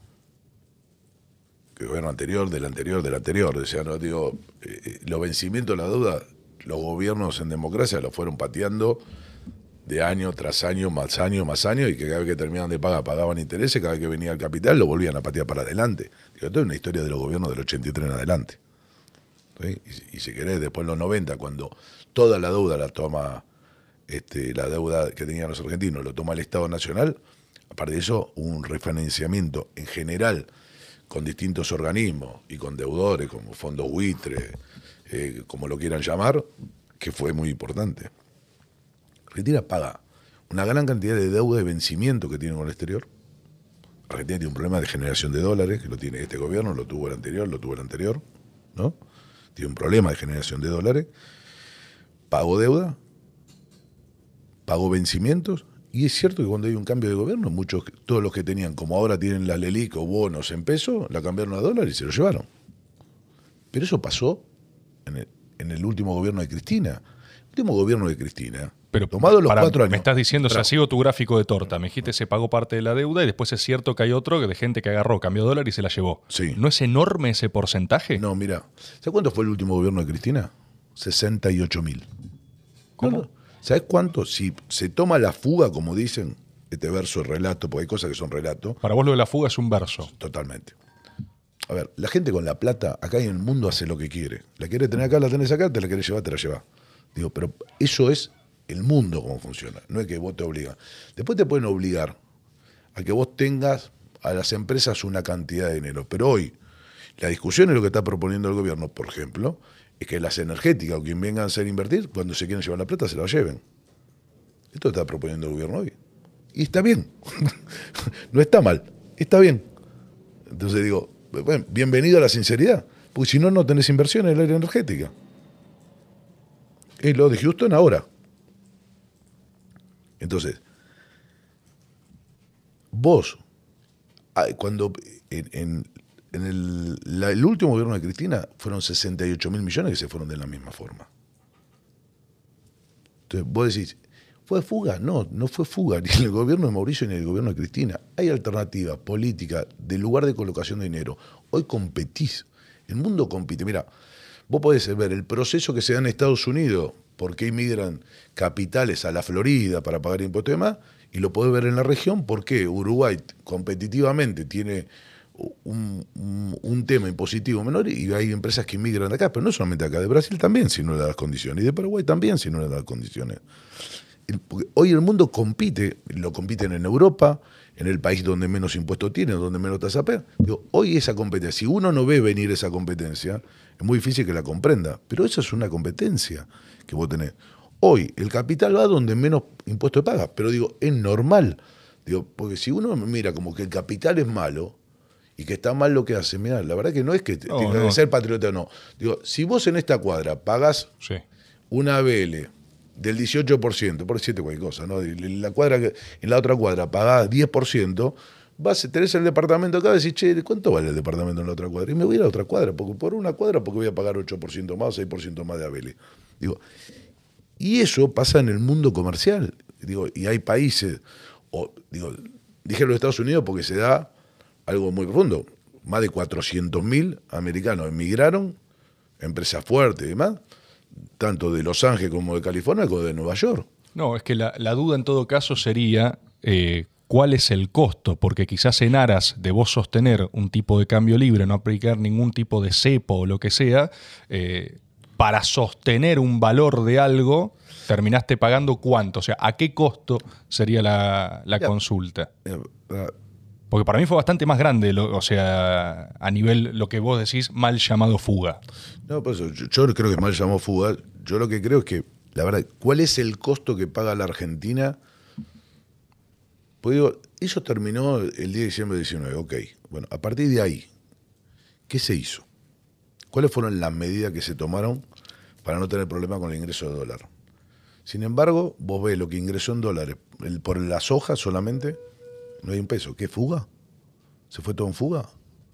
El gobierno anterior, del anterior, del anterior. O sea, no digo, los vencimientos de la deuda, los gobiernos en democracia los fueron pateando de año tras año, más años, más años, y que cada vez que terminaban de pagar pagaban intereses, cada vez que venía el capital lo volvían a patear para adelante. Digo, esto es una historia de los gobiernos del 83 en adelante. ¿Sí? Y si querés, después en los 90, cuando toda la deuda la toma, la deuda que tenían los argentinos, lo toma el Estado Nacional, aparte de eso, hubo un refinanciamiento en general con distintos organismos y con deudores como fondos buitre, como lo quieran llamar, que fue muy importante. Argentina paga una gran cantidad de deuda de vencimiento que tiene con el exterior. Argentina tiene un problema de generación de dólares, que lo tiene este gobierno, lo tuvo el anterior, ¿no? Tiene un problema de generación de dólares. Pagó deuda, pagó vencimientos, y es cierto que cuando hay un cambio de gobierno, todos los que tenían, como ahora tienen las LELIQ o bonos en pesos, la cambiaron a dólares y se lo llevaron. Pero eso pasó en el último gobierno de Cristina. El último gobierno de Cristina, Pero tomado los 4 años. me estás diciendo, o sea, sigo tu gráfico de torta. Me dijiste se pagó parte de la deuda y después es cierto que hay otro de gente que agarró, cambió dólar y se la llevó. Sí. ¿No es enorme ese porcentaje? No, mira. ¿Sabes cuánto fue el último gobierno de Cristina? 68.000. ¿Cómo? No. ¿Sabes cuánto? Si se toma la fuga, como dicen, este verso es relato, porque hay cosas que son relato, Para vos lo de la fuga es un verso. totalmente. A ver, la gente con la plata acá en el mundo hace lo que quiere. La quiere tener acá, la tenés acá, te la querés llevar, te la llevas. Digo, pero eso es el mundo como funciona, no es que vos te obligas. Después te pueden obligar a que vos tengas a las empresas una cantidad de dinero. Pero hoy, la discusión es lo que está proponiendo el gobierno, por ejemplo, es que las energéticas o quien vengan a hacer invertir, cuando se quieren llevar la plata, se la lleven. Esto está proponiendo el gobierno hoy. Y está bien. No está mal, está bien. Entonces digo, bueno, bienvenido a la sinceridad, porque si no, no tenés inversión en el área energética. Es lo de Houston ahora. Entonces, vos, cuando en el último gobierno de Cristina fueron 68.000 millones que se fueron de la misma forma. Entonces, vos decís, ¿fue fuga? No, no fue fuga, ni en el gobierno de Mauricio ni en el gobierno de Cristina. Hay alternativas políticas del lugar de colocación de dinero. Hoy competís. El mundo compite. Mira, vos podés ver el proceso que se da en Estados Unidos, por qué inmigran capitales a la Florida para pagar impuestos y demás, y lo podés ver en la región, por qué Uruguay competitivamente tiene un tema impositivo menor y hay empresas que inmigran de acá, pero no solamente acá, de Brasil también, si no le da las condiciones, y de Paraguay también, si no le da las condiciones. Porque hoy el mundo compite, lo compiten en Europa, en el país donde menos impuestos tiene, donde menos tasa paga. Hoy esa competencia, si uno no ve venir esa competencia, es muy difícil que la comprenda, pero eso es una competencia que vos tenés. Hoy el capital va donde menos impuestos paga, pero digo, es normal. Digo, porque si uno mira como que el capital es malo y que está mal lo que hace, mira, la verdad que no es que tenga que ser patriota o no. Digo, si vos en esta cuadra pagás una ABL del 18%, por decirte cualquier cosa, ¿no? En la otra cuadra pagás 10%, tenés el departamento acá y decís, che, ¿cuánto vale el departamento en la otra cuadra? Y me voy a ir a la otra cuadra, porque por una cuadra porque voy a pagar 8% más o 6% más de ABL. Digo, y eso pasa en el mundo comercial. Digo, y hay países, dije los Estados Unidos porque se da algo muy profundo. Más de 400.000 americanos emigraron, empresas fuertes y demás, tanto de Los Ángeles como de California como de Nueva York. No, es que la duda en todo caso sería cuál es el costo, porque quizás en aras de vos sostener un tipo de cambio libre, no aplicar ningún tipo de cepo o lo que sea, para sostener un valor de algo, terminaste pagando cuánto, o sea, ¿a qué costo sería la consulta? Porque para mí fue bastante más grande, o sea, a nivel lo que vos decís, mal llamado fuga. No, por eso, yo creo que mal llamado fuga. Yo lo que creo es que, la verdad, ¿cuál es el costo que paga la Argentina? Pues digo, eso terminó el 10 de diciembre de 19, ok. Bueno, a partir de ahí, ¿qué se hizo? ¿Cuáles fueron las medidas que se tomaron para no tener problema con el ingreso de dólar? Sin embargo, vos ves lo que ingresó en dólares por la soja solamente, no hay un peso. ¿Qué fuga? ¿Se fue todo en fuga?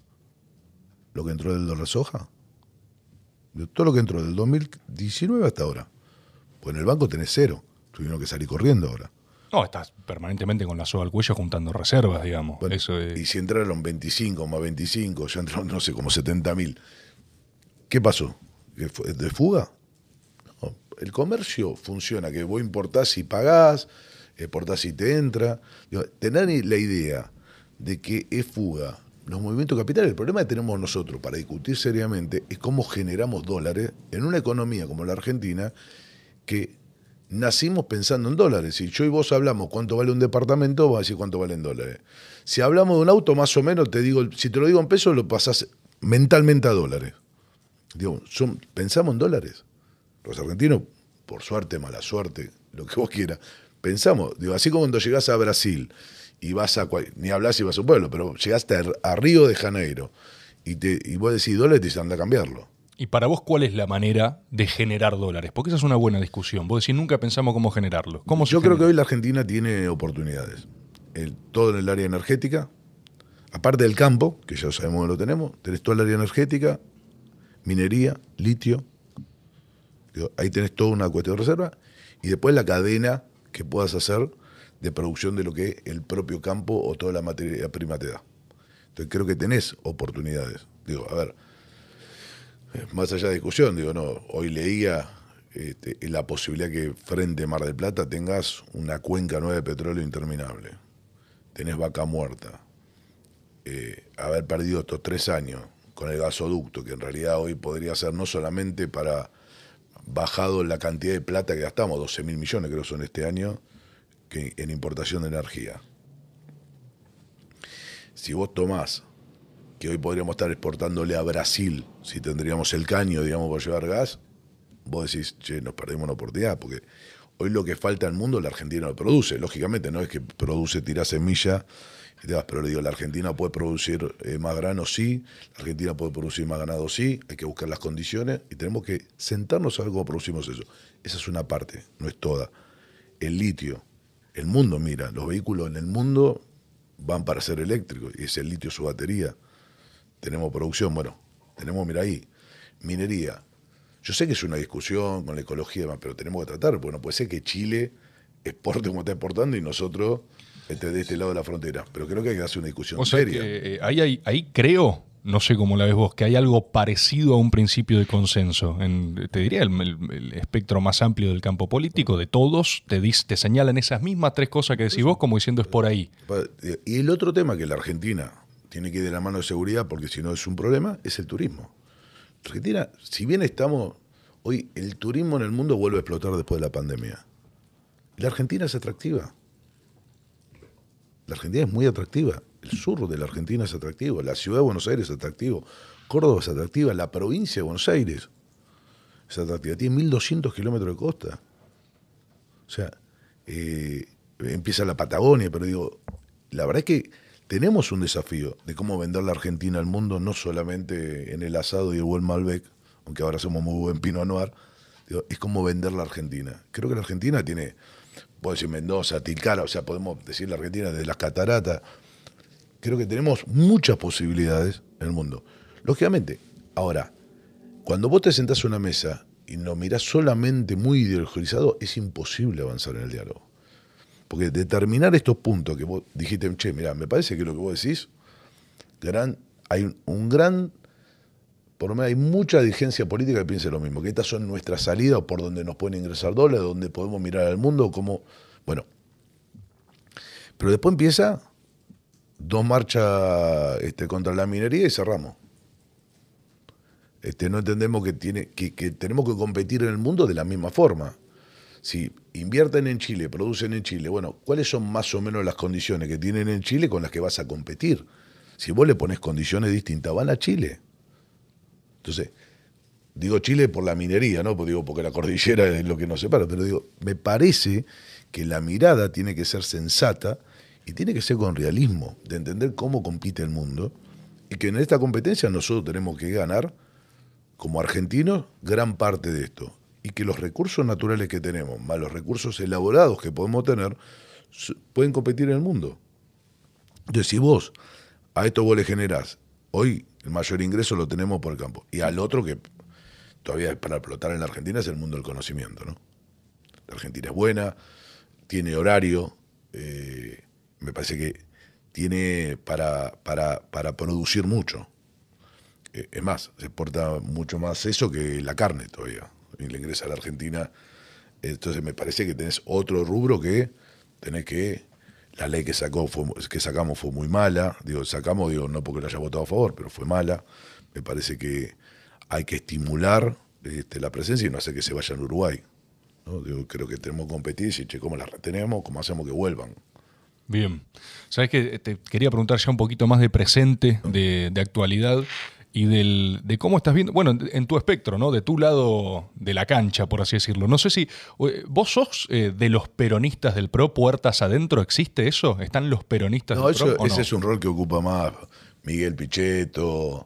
¿Lo que entró del dólar soja? Todo lo que entró del 2019 hasta ahora. Pues en el banco tenés cero. Tuvieron que salir corriendo ahora. No, estás permanentemente con la soga al cuello juntando reservas, digamos. Bueno, eso es... Y si entraron 25 más 25, ya entraron, no sé, como 70.000. ¿Qué pasó? ¿De fuga? No, el comercio funciona, que vos importás y pagás, exportás y te entra. Digo, tener la idea de que es fuga los movimientos capitales, el problema que tenemos nosotros para discutir seriamente es cómo generamos dólares en una economía como la Argentina, que nacimos pensando en dólares. Si yo y vos hablamos cuánto vale un departamento, vos vas a decir cuánto vale en dólares. Si hablamos de un auto, más o menos, si te lo digo en pesos, lo pasás mentalmente a dólares. Digo, pensamos en dólares. Los argentinos, por suerte, mala suerte, lo que vos quieras, pensamos, digo, así como cuando llegás a Brasil y vas ni hablas si vas a un pueblo, pero llegaste a Río de Janeiro y vos decís dólares, te dicen anda a cambiarlo. ¿Y para vos cuál es la manera de generar dólares? Porque esa es una buena discusión. Vos decís, nunca pensamos cómo generarlo. Yo creo que hoy la Argentina tiene oportunidades. Todo en el área energética, aparte del campo, que ya sabemos que lo tenés toda el área energética, minería, litio. Digo, ahí tenés toda una cuestión de reserva. Y después la cadena que puedas hacer de producción de lo que el propio campo o toda la materia prima te da. Entonces creo que tenés oportunidades. Digo, a ver, más allá de discusión, digo, no, hoy leía la posibilidad que frente a Mar del Plata tengas una cuenca nueva de petróleo interminable. Tenés Vaca Muerta. Haber perdido estos 3 años con el gasoducto, que en realidad hoy podría ser no solamente para bajado la cantidad de plata que gastamos, 12.000 millones creo son este año, que en importación de energía. Si vos tomás, que hoy podríamos estar exportándole a Brasil, si tendríamos el caño, digamos, para llevar gas, vos decís, che, nos perdimos una oportunidad, porque hoy lo que falta al mundo, la Argentina lo produce. Lógicamente no es que produce, tirá semilla, pero le digo, la Argentina puede producir más grano, sí, la Argentina puede producir más ganado, sí, hay que buscar las condiciones y tenemos que sentarnos a ver cómo producimos eso. Esa es una parte, no es toda. El litio, el mundo mira, los vehículos en el mundo van para ser eléctricos y es el litio su batería. Tenemos producción, bueno, tenemos, mira ahí, minería. Yo sé que es una discusión con la ecología y demás, pero tenemos que tratar, porque no puede ser que Chile exporte como está exportando y nosotros de este lado de la frontera. Pero creo que hay que hacer una discusión seria. Que, ahí creo, no sé cómo la ves vos, que hay algo parecido a un principio de consenso. Te diría el espectro más amplio del campo político, de todos, te señalan esas mismas 3 cosas que decís vos como diciendo es por ahí. Y el otro tema que la Argentina tiene que ir de la mano de seguridad, porque si no es un problema, es el turismo. Argentina, si bien estamos, hoy el turismo en el mundo vuelve a explotar después de la pandemia. La Argentina es atractiva. La Argentina es muy atractiva. El sur de la Argentina es atractivo. La ciudad de Buenos Aires es atractivo. Córdoba es atractiva. La provincia de Buenos Aires es atractiva. Tiene 1.200 kilómetros de costa. O sea, empieza la Patagonia, pero digo, la verdad es que tenemos un desafío de cómo vender la Argentina al mundo, no solamente en el asado y el buen Malbec, aunque ahora somos muy buen Pinot Noir, digo, es cómo vender la Argentina. Creo que la Argentina tiene, puedo decir Mendoza, Tilcara, o sea, podemos decir la Argentina desde las cataratas. Creo que tenemos muchas posibilidades en el mundo. Lógicamente, ahora, cuando vos te sentás a una mesa y nos mirás solamente muy ideologizado, es imposible avanzar en el diálogo. Porque determinar estos puntos que vos dijiste, che, mirá, me parece que lo que vos decís, hay un gran, por lo menos hay mucha dirigencia política que piensa lo mismo, que estas son nuestras salidas por donde nos pueden ingresar dólares, donde podemos mirar al mundo, como, bueno. Pero después empieza 2 marchas contra la minería y cerramos. No entendemos que tenemos que competir en el mundo de la misma forma. Si invierten en Chile, producen en Chile, bueno, ¿cuáles son más o menos las condiciones que tienen en Chile con las que vas a competir? Si vos le pones condiciones distintas, van a Chile. Entonces, digo Chile por la minería, ¿no? Porque la cordillera es lo que nos separa, pero digo, me parece que la mirada tiene que ser sensata y tiene que ser con realismo, de entender cómo compite el mundo y que en esta competencia nosotros tenemos que ganar, como argentinos, gran parte de esto. Y que los recursos naturales que tenemos, más los recursos elaborados que podemos tener, pueden competir en el mundo. Entonces, si vos a esto vos le generás, hoy el mayor ingreso lo tenemos por el campo, y al otro que todavía para explotar en la Argentina es el mundo del conocimiento, ¿no? La Argentina es buena, tiene horario, me parece que tiene para producir mucho. Es más, se exporta mucho más eso que la carne todavía. Y le ingresa a la Argentina. Entonces me parece que tenés otro rubro que tenés que... La ley que sacamos fue muy mala. Sacamos no porque lo haya votado a favor, pero fue mala. Me parece que hay que estimular la presencia y no hacer que se vayan a Uruguay, ¿no? Creo que tenemos que competir y decir, che, ¿cómo las retenemos? ¿Cómo hacemos que vuelvan? Bien. Sabés que te quería preguntar ya un poquito más de presente, de actualidad. Y de cómo estás viendo, bueno, en tu espectro, ¿no? De tu lado de la cancha, por así decirlo. No sé si vos sos de los peronistas del PRO, puertas adentro, ¿existe eso? ¿Están los peronistas del PRO? Ese es un rol que ocupa más Miguel Pichetto.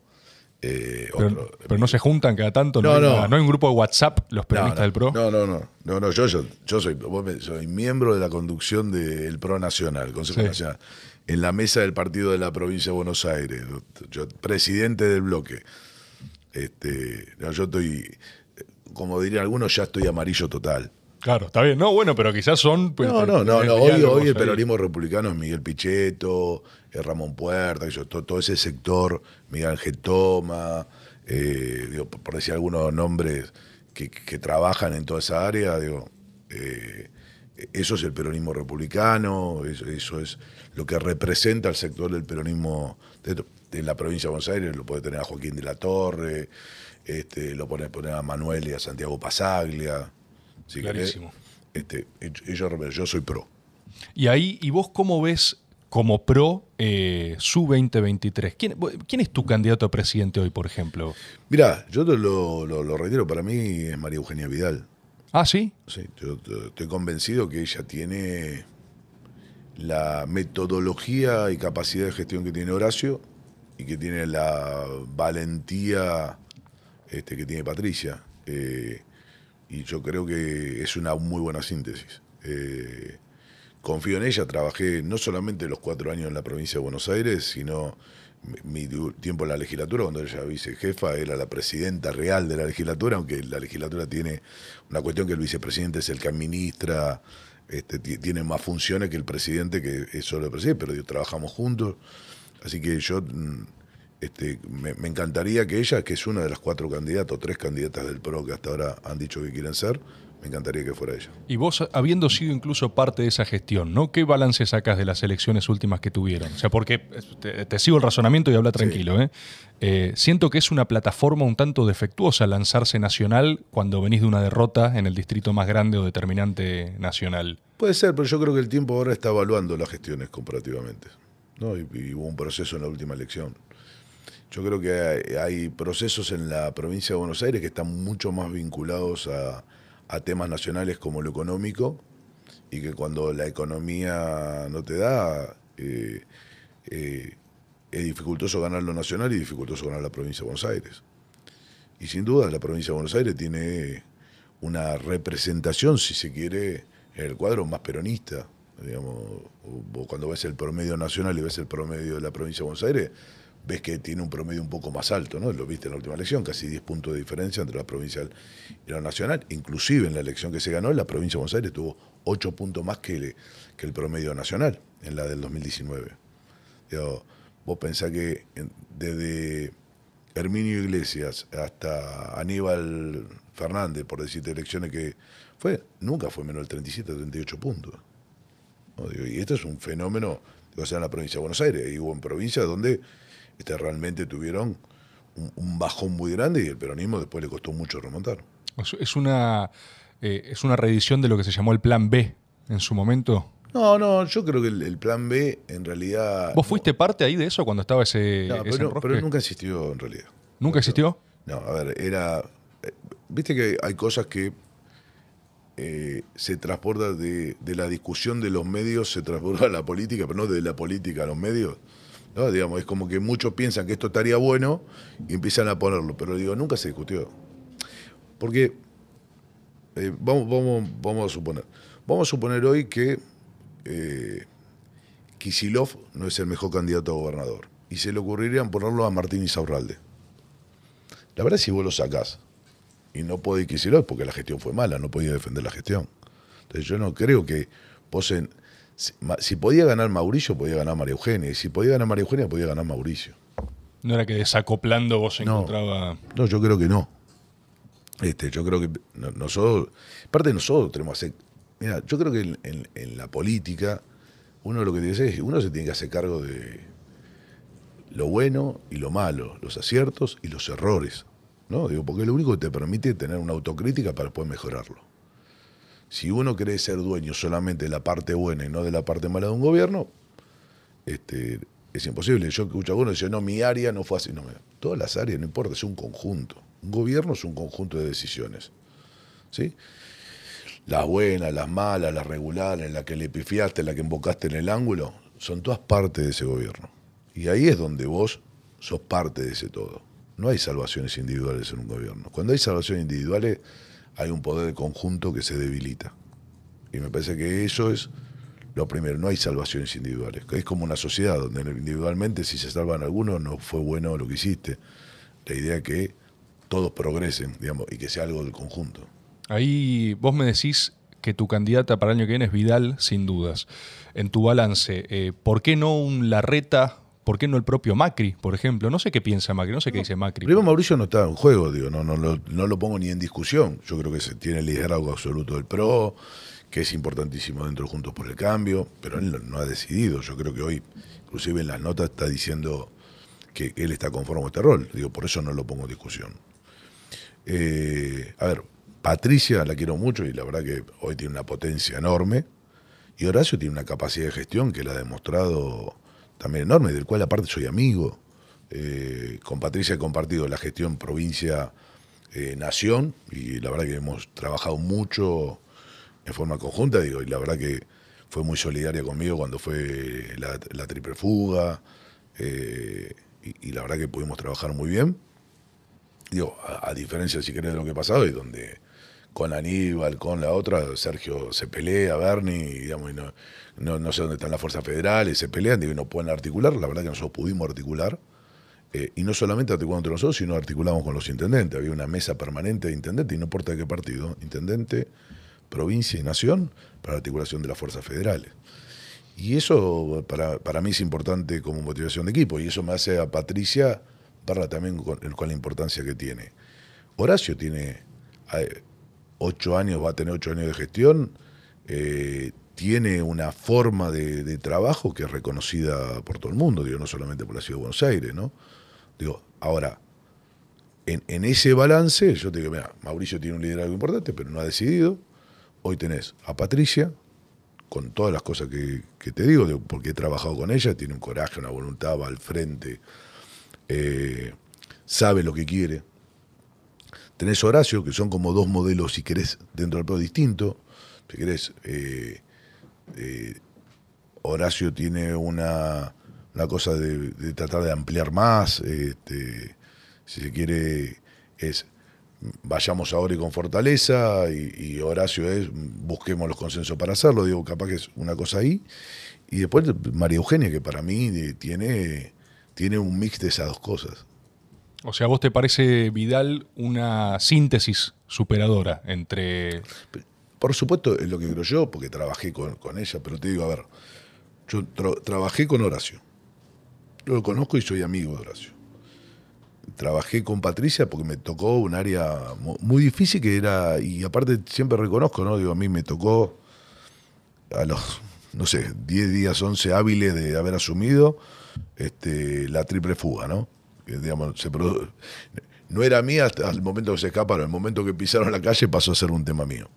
Pero no se juntan cada tanto, no hay un grupo de WhatsApp, los peronistas del PRO. No, yo soy miembro de la conducción del PRO Nacional, el Consejo Nacional. En la mesa del partido de la provincia de Buenos Aires, yo presidente del bloque. No, yo estoy, como dirían algunos, ya estoy amarillo total. Claro, está bien. No, bueno, pero quizás son... pues, No. tenés Hoy diálogos el ahí. peronismo republicano es Miguel Pichetto, es Ramón Puerta, todo ese sector, Miguel Ángel Toma, digo, por decir algunos nombres que trabajan en toda esa área, digo, eso es el peronismo republicano, eso es lo que representa el sector del peronismo de la provincia de Buenos Aires. Lo puede tener a Joaquín de la Torre, lo puede poner a Manuel y a Santiago Pasaglia. Si querés, Clarísimo. yo soy pro. Y ahí, ¿y vos cómo ves como pro su 2023? ¿Quién es tu candidato a presidente hoy, por ejemplo? Mirá, yo te lo reitero, para mí es María Eugenia Vidal. Ah, ¿sí? Sí, yo estoy convencido que ella tiene la metodología y capacidad de gestión que tiene Horacio y que tiene la valentía que tiene Patricia. Y yo creo que es una muy buena síntesis. Confío en ella, trabajé no solamente los 4 años en la provincia de Buenos Aires, sino mi tiempo en la legislatura, cuando ella vicejefa, era la presidenta real de la legislatura, aunque la legislatura tiene una cuestión que el vicepresidente es el que administra, tiene más funciones que el presidente, que es solo el presidente, pero trabajamos juntos. Así que yo me encantaría que ella, que es una de las 4 candidatas o 3 candidatas del PRO que hasta ahora han dicho que quieren ser, me encantaría que fuera ella. Y vos, habiendo sido incluso parte de esa gestión, ¿no? ¿Qué balance sacas de las elecciones últimas que tuvieron? O sea, porque te sigo el razonamiento y habla tranquilo, ¿eh? Siento que es una plataforma un tanto defectuosa lanzarse nacional cuando venís de una derrota en el distrito más grande o determinante nacional. Puede ser, pero yo creo que el tiempo ahora está evaluando las gestiones comparativamente, ¿no? Y hubo un proceso en la última elección. Yo creo que hay procesos en la provincia de Buenos Aires que están mucho más vinculados a temas nacionales como lo económico, y que cuando la economía no te da, es dificultoso ganar lo nacional y dificultoso ganar la provincia de Buenos Aires. Y sin duda la provincia de Buenos Aires tiene una representación, si se quiere, en el cuadro más peronista. Digamos, vos cuando ves el promedio nacional y ves el promedio de la provincia de Buenos Aires, ves que tiene un promedio un poco más alto, ¿no? Lo viste en la última elección, casi 10 puntos de diferencia entre la provincial y la nacional. Inclusive en la elección que se ganó, la provincia de Buenos Aires tuvo 8 puntos más que el promedio nacional, en la del 2019. Digo, vos pensás que desde Herminio Iglesias hasta Aníbal Fernández, por decirte elecciones que nunca fue menos del 37 o 38 puntos. ¿No? Digo, y esto es un fenómeno, o sea, en la provincia de Buenos Aires, y hubo en provincias donde realmente tuvieron un bajón muy grande y el peronismo después le costó mucho remontar. Es una reedición de lo que se llamó el Plan B en su momento. No, yo creo que el Plan B en realidad... ¿Vos fuiste parte ahí de eso cuando estaba ese enrosque? Pero nunca existió en realidad. ¿Nunca existió? No, a ver, viste que hay cosas que se transportan de la discusión de los medios, se transporta a la política, pero no de la política a los medios. ¿No? Digamos, es como que muchos piensan que esto estaría bueno y empiezan a ponerlo, pero digo, nunca se discutió. Porque, vamos a suponer hoy que Kicillof no es el mejor candidato a gobernador y se le ocurrirían ponerlo a Martín Insaurralde. La verdad es que si vos lo sacás y no podés Kicillof porque la gestión fue mala, no podía defender la gestión. Entonces yo no creo que vos si podía ganar Mauricio, podía ganar María Eugenia. Y si podía ganar María Eugenia, podía ganar Mauricio. No era que desacoplando vos encontraba... No, yo creo que no. Yo creo que nosotros, parte de nosotros tenemos que hacer... Mira, yo creo que en la política, uno lo que tiene que hacer es, uno se tiene que hacer cargo de lo bueno y lo malo, los aciertos y los errores, ¿no? Digo, porque es lo único que te permite tener una autocrítica para después mejorarlo. Si uno quiere ser dueño solamente de la parte buena y no de la parte mala de un gobierno, es imposible. Yo escucho a algunos que dicen, no, mi área no fue así. No, todas las áreas, no importa, es un conjunto. Un gobierno es un conjunto de decisiones, ¿sí? Las buenas, las malas, las regulares, la que le pifiaste, la que embocaste en el ángulo, son todas partes de ese gobierno. Y ahí es donde vos sos parte de ese todo. No hay salvaciones individuales en un gobierno. Cuando hay salvaciones individuales, hay un poder conjunto que se debilita. Y me parece que eso es lo primero. No hay salvaciones individuales. Es como una sociedad donde individualmente, si se salvan algunos, no fue bueno lo que hiciste. La idea es que todos progresen, digamos, y que sea algo del conjunto. Ahí vos me decís que tu candidata para el año que viene es Vidal, sin dudas. En tu balance, ¿por qué no un Larreta? ¿Por qué no el propio Macri, por ejemplo? No sé qué piensa Macri, no sé qué dice Macri. Primero, Mauricio no está en juego, digo, no lo pongo ni en discusión. Yo creo que tiene el liderazgo absoluto del PRO, que es importantísimo dentro de Juntos por el Cambio, pero él no ha decidido. Yo creo que hoy, inclusive en las notas, está diciendo que él está conforme con este rol. Digo, por eso no lo pongo en discusión. A ver, Patricia la quiero mucho y la verdad que hoy tiene una potencia enorme. Y Horacio tiene una capacidad de gestión que la ha demostrado también enorme, del cual aparte soy amigo. Con Patricia he compartido la gestión provincia-nación y la verdad que hemos trabajado mucho en forma conjunta, digo, y la verdad que fue muy solidaria conmigo cuando fue la triple fuga, y la verdad que pudimos trabajar muy bien. Digo, a diferencia, si querés, de lo que ha pasado, y donde con Aníbal, con la otra, Sergio se pelea, Bernie, digamos, y no sé dónde están las fuerzas federales, se pelean, digo, y no pueden articular. La verdad que nosotros pudimos articular, y no solamente articulamos entre nosotros, sino articulamos con los intendentes. Había una mesa permanente de intendentes, y no importa de qué partido, intendente, provincia y nación, para la articulación de las fuerzas federales. Y eso para mí es importante como motivación de equipo, y eso me hace a Patricia verla también con la importancia que tiene. Horacio tiene 8 años, va a tener 8 años de gestión, tiene una forma de trabajo que es reconocida por todo el mundo, digo, no solamente por la Ciudad de Buenos Aires, ¿no? Digo, ahora, en ese balance, yo te digo, mira, Mauricio tiene un liderazgo importante, pero no ha decidido. Hoy tenés a Patricia, con todas las cosas que te digo, porque he trabajado con ella, tiene un coraje, una voluntad, va al frente, sabe lo que quiere. Tenés a Horacio, que son como dos modelos, si querés, dentro del PRO distinto. Si querés, Horacio tiene una cosa de tratar de ampliar más, si se quiere, es vayamos ahora y con fortaleza, y Horacio es busquemos los consensos para hacerlo, digo, capaz que es una cosa ahí. Y después María Eugenia, que para mí tiene un mix de esas dos cosas. O sea, ¿vos te parece Vidal una síntesis superadora entre...? Por supuesto, es lo que creo yo, porque trabajé con ella, pero te digo, a ver, yo trabajé con Horacio. Yo lo conozco y soy amigo de Horacio. Trabajé con Patricia porque me tocó un área muy difícil que era, y aparte siempre reconozco, ¿no? Digo, a mí me tocó a los, no sé, 10 días, 11 hábiles de haber asumido la triple fuga, ¿no? Que, digamos, no era mía hasta el momento que se escaparon, el momento que pisaron la calle pasó a ser un tema mío.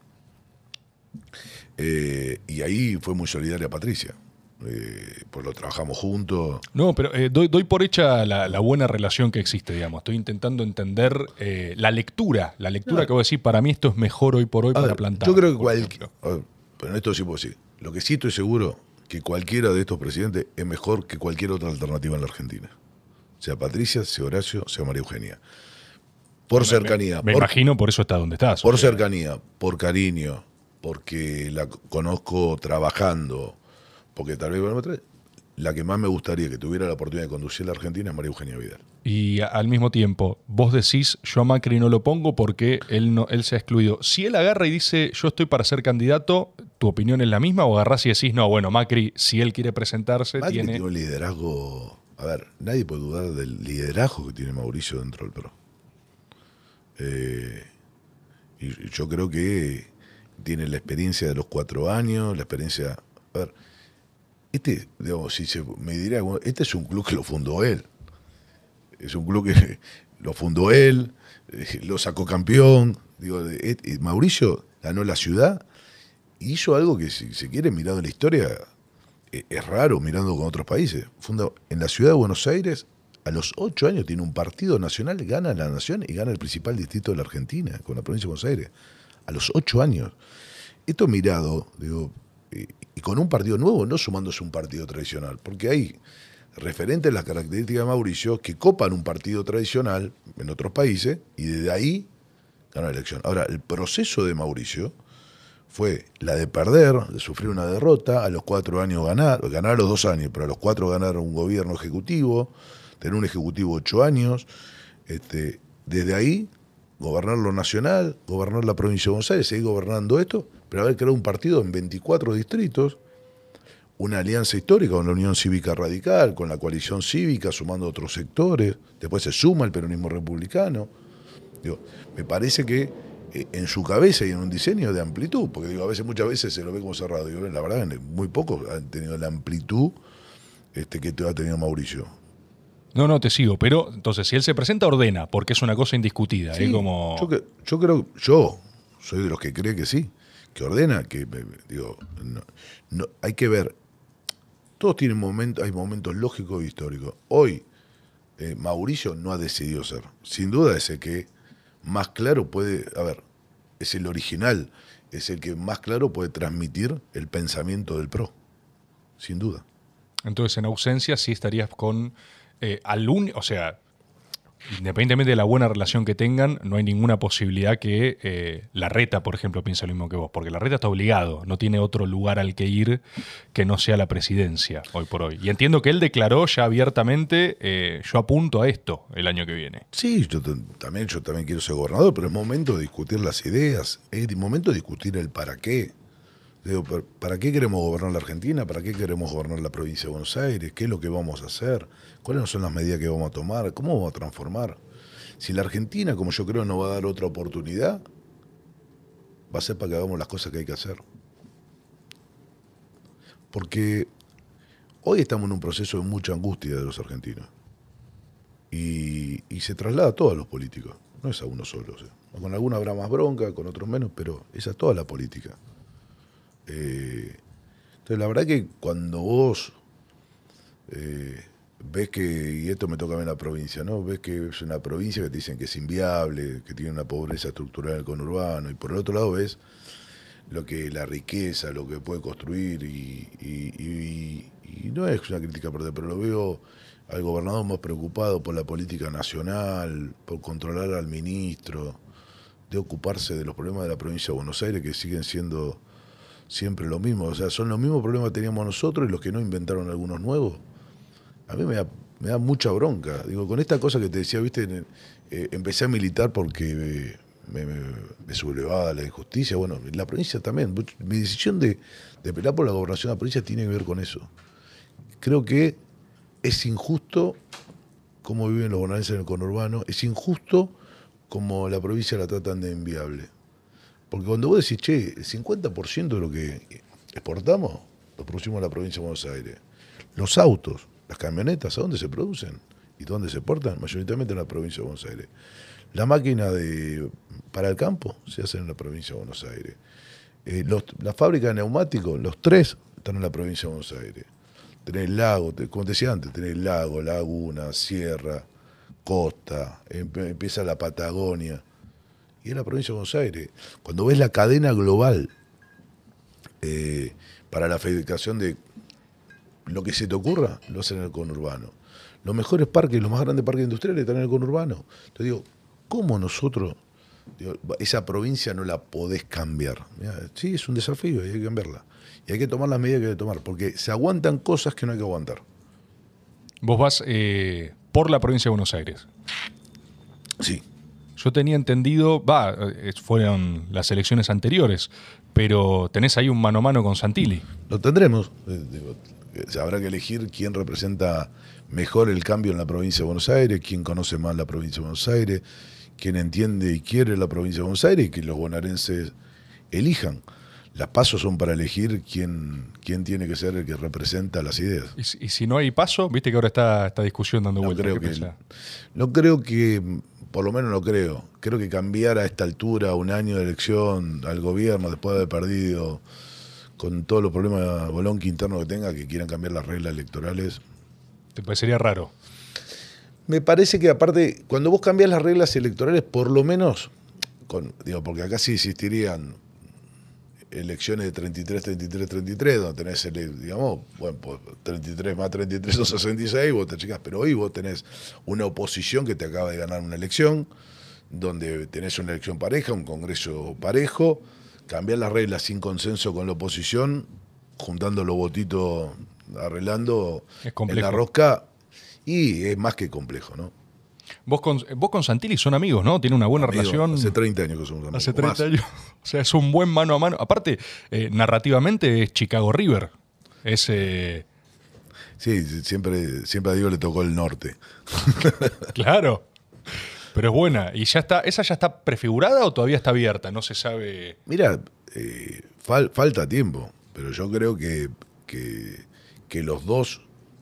Y ahí fue muy solidaria Patricia. Pues lo trabajamos juntos. No, pero doy por hecha la buena relación que existe, digamos. Estoy intentando entender la lectura que vos decís, para mí esto es mejor hoy por hoy para plantar. Yo creo que pero en esto sí puedo decir, lo que sí estoy seguro, que cualquiera de estos presidentes es mejor que cualquier otra alternativa en la Argentina. Sea Patricia, sea Horacio, sea María Eugenia. Por cercanía. Me imagino, por eso está donde estás. Por cercanía, por cariño, porque la conozco trabajando, porque tal vez la que más me gustaría que tuviera la oportunidad de conducir la Argentina es María Eugenia Vidal. Y al mismo tiempo, vos decís, yo a Macri no lo pongo porque él se ha excluido. Si él agarra y dice, yo estoy para ser candidato, ¿tu opinión es la misma? ¿O agarrás y decís, no, bueno, Macri, si él quiere presentarse, Macri tiene un liderazgo... A ver, nadie puede dudar del liderazgo que tiene Mauricio dentro del PRO. Y yo creo que tiene la experiencia de los 4 años, la experiencia... A ver, digamos, si se me dirá, este es un club que lo fundó él. Es un club que lo fundó él, lo sacó campeón. Digo, Mauricio ganó la ciudad y hizo algo que, si se quiere, mirando la historia, es raro mirando con otros países. En la ciudad de Buenos Aires, a los 8 años tiene un partido nacional, gana la nación y gana el principal distrito de la Argentina, con la provincia de Buenos Aires. A los 8 años. Esto mirado, digo, y con un partido nuevo, no sumándose un partido tradicional, porque hay referentes las características de Mauricio que copan un partido tradicional en otros países y desde ahí ganan la elección. Ahora, el proceso de Mauricio fue la de perder, de sufrir una derrota, a los 4 años ganar a los 2 años, pero a los 4 ganar un gobierno ejecutivo, tener un ejecutivo 8 años. Desde ahí gobernar lo nacional, gobernar la provincia de Buenos Aires, seguir gobernando esto, pero haber creado un partido en 24 distritos, una alianza histórica con la Unión Cívica Radical, con la coalición cívica, sumando otros sectores, después se suma el peronismo republicano. Digo, me parece que en su cabeza y en un diseño de amplitud, porque digo, muchas veces se lo ve como cerrado, digo, la verdad, muy pocos han tenido la amplitud que ha tenido Mauricio. No, te sigo, pero entonces si él se presenta, ordena, porque es una cosa indiscutida. Sí, como... yo soy de los que cree que sí, que ordena, que digo, no, hay que ver, todos tienen hay momentos lógicos e históricos. Hoy, Mauricio no ha decidido ser, sin duda es el que más claro puede, es el original, es el que más claro puede transmitir el pensamiento del PRO, sin duda. Entonces, en ausencia sí estarías con o sea, independientemente de la buena relación que tengan, no hay ninguna posibilidad que Larreta, por ejemplo, piense lo mismo que vos, porque Larreta está obligado, no tiene otro lugar al que ir que no sea la presidencia hoy por hoy. Y entiendo que él declaró ya abiertamente, yo apunto a esto el año que viene. Sí, yo también quiero ser gobernador, pero es momento de discutir las ideas, es momento de discutir el para qué. Digo, ¿para qué queremos gobernar la Argentina? ¿Para qué queremos gobernar la provincia de Buenos Aires? ¿Qué es lo que vamos a hacer? ¿Cuáles son las medidas que vamos a tomar? ¿Cómo vamos a transformar? Si la Argentina, como yo creo, nos va a dar otra oportunidad, va a ser para que hagamos las cosas que hay que hacer. Porque hoy estamos en un proceso de mucha angustia de los argentinos. Y se traslada a todos los políticos, no es a uno solo. O sea, con algunos habrá más bronca, con otros menos, pero es a toda la política. Entonces la verdad que cuando vos ves que, y esto me toca a mí en la provincia, ¿no? Ves que es una provincia que te dicen que es inviable, que tiene una pobreza estructural en el conurbano, y por el otro lado ves la riqueza, lo que puede construir, y no es una crítica pero lo veo al gobernador más preocupado por la política nacional, por controlar al ministro, de ocuparse de los problemas de la provincia de Buenos Aires, que siguen siendo siempre lo mismo, o sea, son los mismos problemas que teníamos nosotros y los que no inventaron algunos nuevos. A mí me da mucha bronca. Digo, con esta cosa que te decía, viste, empecé a militar porque me sublevaba la injusticia. Bueno, la provincia también. Mi decisión de pelear por la gobernación de la provincia tiene que ver con eso. Creo que es injusto cómo viven los bonaerenses en el conurbano, es injusto como la provincia la tratan de inviable. Porque cuando vos decís, che, el 50% de lo que exportamos lo producimos en la provincia de Buenos Aires. Los autos, las camionetas, ¿a dónde se producen? ¿Y dónde se exportan? Mayoritariamente en la provincia de Buenos Aires. La máquina para el campo se hace en la provincia de Buenos Aires. La fábrica de neumáticos, los 3 están en la provincia de Buenos Aires. Tenés lago, como te decía antes, tenés lago, laguna, sierra, costa, empieza la Patagonia. Y es la provincia de Buenos Aires. Cuando ves la cadena global para la fabricación de lo que se te ocurra, lo hacen en el conurbano. Los mejores parques, los más grandes parques industriales están en el conurbano. Entonces digo, ¿cómo nosotros, esa provincia no la podés cambiar? Mirá, sí, es un desafío y hay que cambiarla. Y hay que tomar las medidas que hay que tomar, porque se aguantan cosas que no hay que aguantar. Vos vas por la provincia de Buenos Aires. Sí. Yo tenía entendido, fueron las elecciones anteriores, pero tenés ahí un mano a mano con Santilli. Lo tendremos. Habrá que elegir quién representa mejor el cambio en la provincia de Buenos Aires, quién conoce más la provincia de Buenos Aires, quién entiende y quiere la provincia de Buenos Aires y que los bonaerenses elijan. Las pasos son para elegir quién tiene que ser el que representa las ideas. ¿Y si no hay paso? Viste que ahora está esta discusión dando vueltas. No creo que, por lo menos no creo. Creo que cambiar a esta altura, un año de elección, al gobierno, después de haber perdido, con todos los problemas bolonqui interno que tenga, que quieran cambiar las reglas electorales. ¿Te parecería raro? Me parece que aparte, cuando vos cambiás las reglas electorales, por lo menos, porque acá sí existirían elecciones de 33, donde tenés, pues 33 más 33 son 66, vos te achicás, pero hoy vos tenés una oposición que te acaba de ganar una elección, donde tenés una elección pareja, un congreso parejo, cambiar las reglas sin consenso con la oposición, juntando los votitos, arreglando en la rosca, y es más que complejo, ¿no? Vos con Santilli son amigos, ¿no? Tiene una buena relación. Hace 30 años que somos amigos. Hace 30 años. O sea, es un buen mano a mano. Aparte, narrativamente es Chicago River. Es... Sí, siempre a Diego le tocó el norte. Claro. Pero es buena. ¿Y ya está, esa ya está prefigurada o todavía está abierta? No se sabe. Mira, falta tiempo, pero yo creo que los dos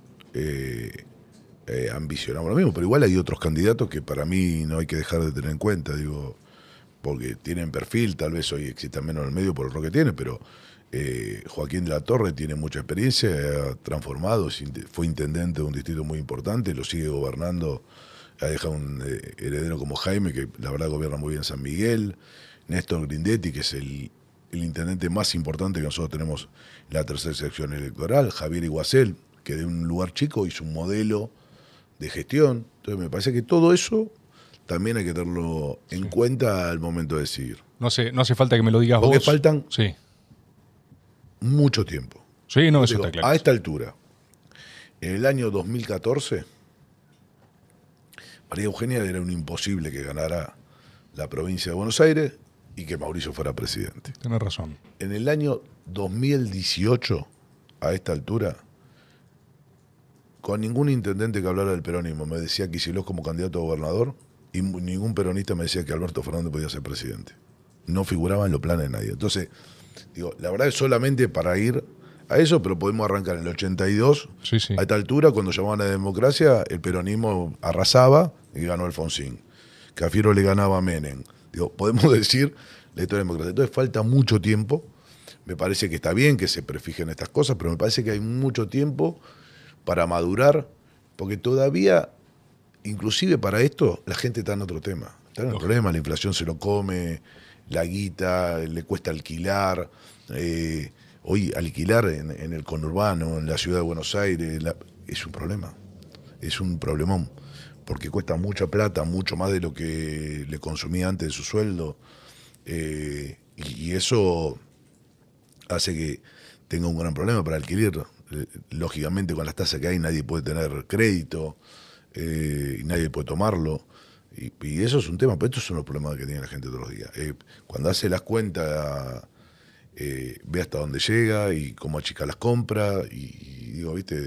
ambicionamos lo mismo, pero igual hay otros candidatos que para mí no hay que dejar de tener en cuenta, digo, porque tienen perfil, tal vez hoy existan menos en el medio por el rol que tiene, pero Joaquín de la Torre tiene mucha experiencia, ha transformado, fue intendente de un distrito muy importante, lo sigue gobernando, ha dejado un heredero como Jaime, que la verdad gobierna muy bien San Miguel, Néstor Grindetti, que es el intendente más importante que nosotros tenemos en la tercera sección electoral, Javier Iguacel, que de un lugar chico hizo un modelo de gestión. Entonces me parece que todo eso también hay que tenerlo en cuenta al momento de decidir. No hace falta que me lo digas porque vos. Porque faltan sí. mucho tiempo. Sí, no, eso está claro. A esta altura, en el año 2014, María Eugenia era un imposible que ganara la provincia de Buenos Aires y que Mauricio fuera presidente. Tienes razón. En el año 2018, a esta altura, con ningún intendente que hablara del peronismo me decía Kicillof como candidato a gobernador y ningún peronista me decía que Alberto Fernández podía ser presidente. No figuraba en los planes de nadie. Entonces, digo, la verdad es solamente para ir a eso, pero podemos arrancar en el 82, sí. A esta altura, cuando llamaban a la democracia, el peronismo arrasaba y ganó Alfonsín. Cafiero le ganaba a Menem. Digo, podemos decir la historia de la democracia. Entonces falta mucho tiempo. Me parece que está bien que se prefijen estas cosas, pero me parece que hay mucho tiempo para madurar, porque todavía, inclusive para esto, la gente está en otro tema. Está en el problema, la inflación se lo come, la guita, le cuesta alquilar. Hoy alquilar en el conurbano, en la ciudad de Buenos Aires, es un problema, es un problemón, porque cuesta mucha plata, mucho más de lo que le consumía antes de su sueldo, y eso hace que tenga un gran problema para alquiler. Lógicamente con las tasas que hay nadie puede tener crédito, y nadie puede tomarlo, y eso es un tema, pero estos son los problemas que tiene la gente todos los días. Cuando hace las cuentas, ve hasta dónde llega y cómo achica las compras, y digo, viste,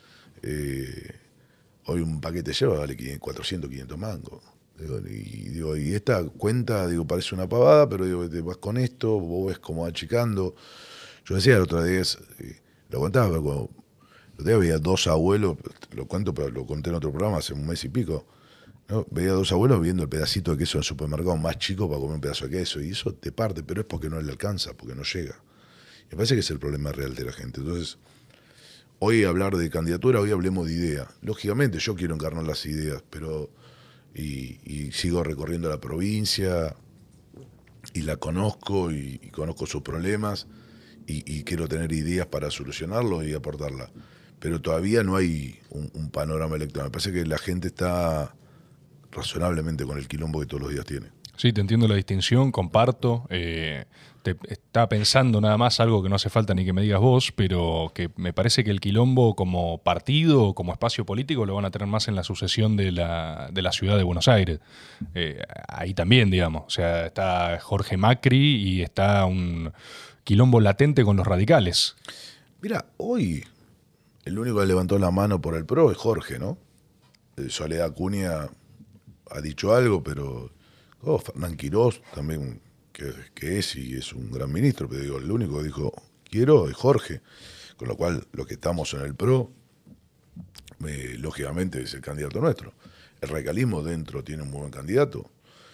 hoy un paquete lleva vale 400, 500 mangos. Y esta cuenta, parece una pavada, pero digo, te vas con esto, vos ves cómo va achicando. Yo decía la otra vez, lo contaba, pero cuando el otro día veía dos abuelos, lo cuento, pero lo conté en otro programa hace un mes y pico, ¿no? Veía dos abuelos viendo el pedacito de queso en el supermercado más chico para comer un pedazo de queso, y eso te parte, pero es porque no le alcanza, porque no llega. Y me parece que es el problema real de la gente. Entonces, hoy hablar de candidatura, hoy hablemos de idea. Lógicamente, yo quiero encarnar las ideas, pero y sigo recorriendo la provincia y la conozco y conozco sus problemas y quiero tener ideas para solucionarlos y aportarlas. Pero todavía no hay un panorama electoral. Me parece que la gente está razonablemente con el quilombo que todos los días tiene. Sí, te entiendo la distinción, comparto. Te estaba pensando nada más algo que no hace falta ni que me digas vos, pero que me parece que el quilombo como partido, como espacio político, lo van a tener más en la sucesión de la ciudad de Buenos Aires. Ahí también, digamos. O sea, está Jorge Macri y está un quilombo latente con los radicales. Mira, hoy el único que levantó la mano por el PRO es Jorge, ¿no? Soledad Acuña ha dicho algo, pero Fernán Quirós también, que es y es un gran ministro, pero digo, el único que dijo quiero es Jorge, con lo cual los que estamos en el PRO, lógicamente es el candidato nuestro. El radicalismo dentro tiene un muy buen candidato,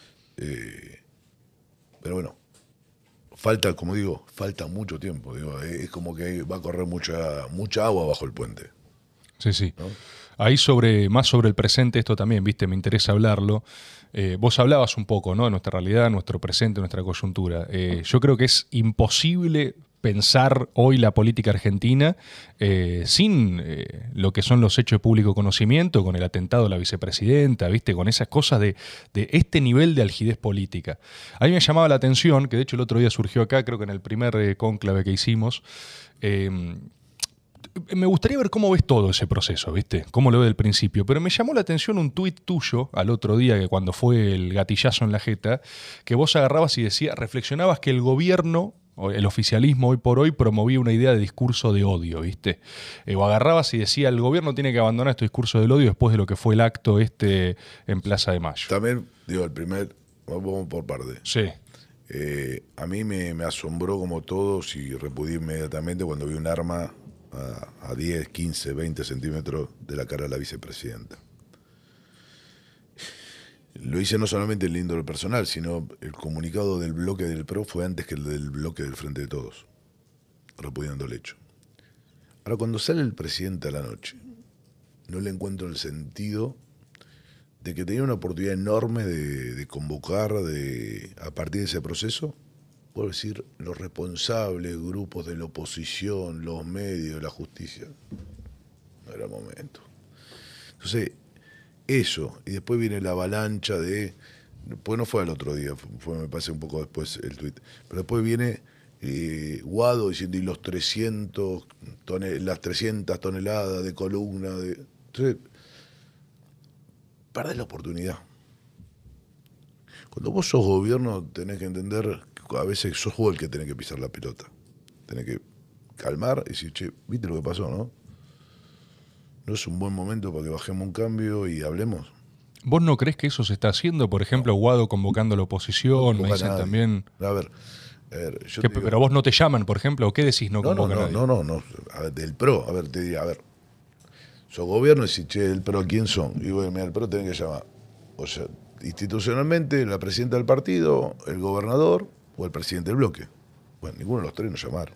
pero bueno, falta, como digo, falta mucho tiempo, es como que va a correr mucha agua bajo el puente. Sí, sí. ¿No? Ahí más sobre el presente, esto también, viste, me interesa hablarlo. Vos hablabas un poco, ¿no?, de nuestra realidad, nuestro presente, nuestra coyuntura. Yo creo que es imposible pensar hoy la política argentina sin lo que son los hechos de público conocimiento, con el atentado a la vicepresidenta, viste, con esas cosas de este nivel de algidez política. A mí me llamaba la atención, que de hecho el otro día surgió acá, creo que en el primer cónclave que hicimos, Me gustaría ver cómo ves todo ese proceso, ¿viste? Cómo lo ves del principio. Pero me llamó la atención un tuit tuyo al otro día, que cuando fue el gatillazo en la jeta, que vos agarrabas y decías, reflexionabas que el gobierno, o el oficialismo hoy por hoy, promovía una idea de discurso de odio, ¿viste? O agarrabas y decía, el gobierno tiene que abandonar este discurso del odio después de lo que fue el acto en Plaza de Mayo. También, digo, vamos por parte. Sí. A mí me asombró como todos y repudié inmediatamente cuando vi un arma a 10, 15, 20 centímetros de la cara de la vicepresidenta. Lo hice no solamente en el índole personal, sino el comunicado del bloque del PRO fue antes que el del bloque del Frente de Todos, repudiando el hecho. Ahora, cuando sale el presidente a la noche, no le encuentro el sentido de que tenía una oportunidad enorme de convocar a partir de ese proceso, puedo decir, los responsables, grupos de la oposición, los medios, la justicia. No era el momento. Entonces, eso, y después viene la avalancha pues no fue al otro día, me parece un poco después el tuit, pero después viene Guado diciendo, y las 300 toneladas de columna, entonces, perdés la oportunidad. Cuando vos sos gobierno tenés que entender que a veces sos vos el que tenés que pisar la pelota. Tenés que calmar y decir, che, ¿viste lo que pasó, no? ¿No es un buen momento para que bajemos un cambio y hablemos? ¿Vos no crees que eso se está haciendo? Por ejemplo, Guado convocando a la oposición, me dicen también... A ver, pero vos no te llaman, por ejemplo, ¿o qué decís no convocan a nadie? No. A ver, del PRO, a ver, te diría, a ver, sos gobierno y decís, che, el PRO, ¿quién son? Y bueno, mira, el PRO tenés que llamar. O sea, institucionalmente, la presidenta del partido, el gobernador o el presidente del bloque. Bueno, ninguno de los tres nos llamaron.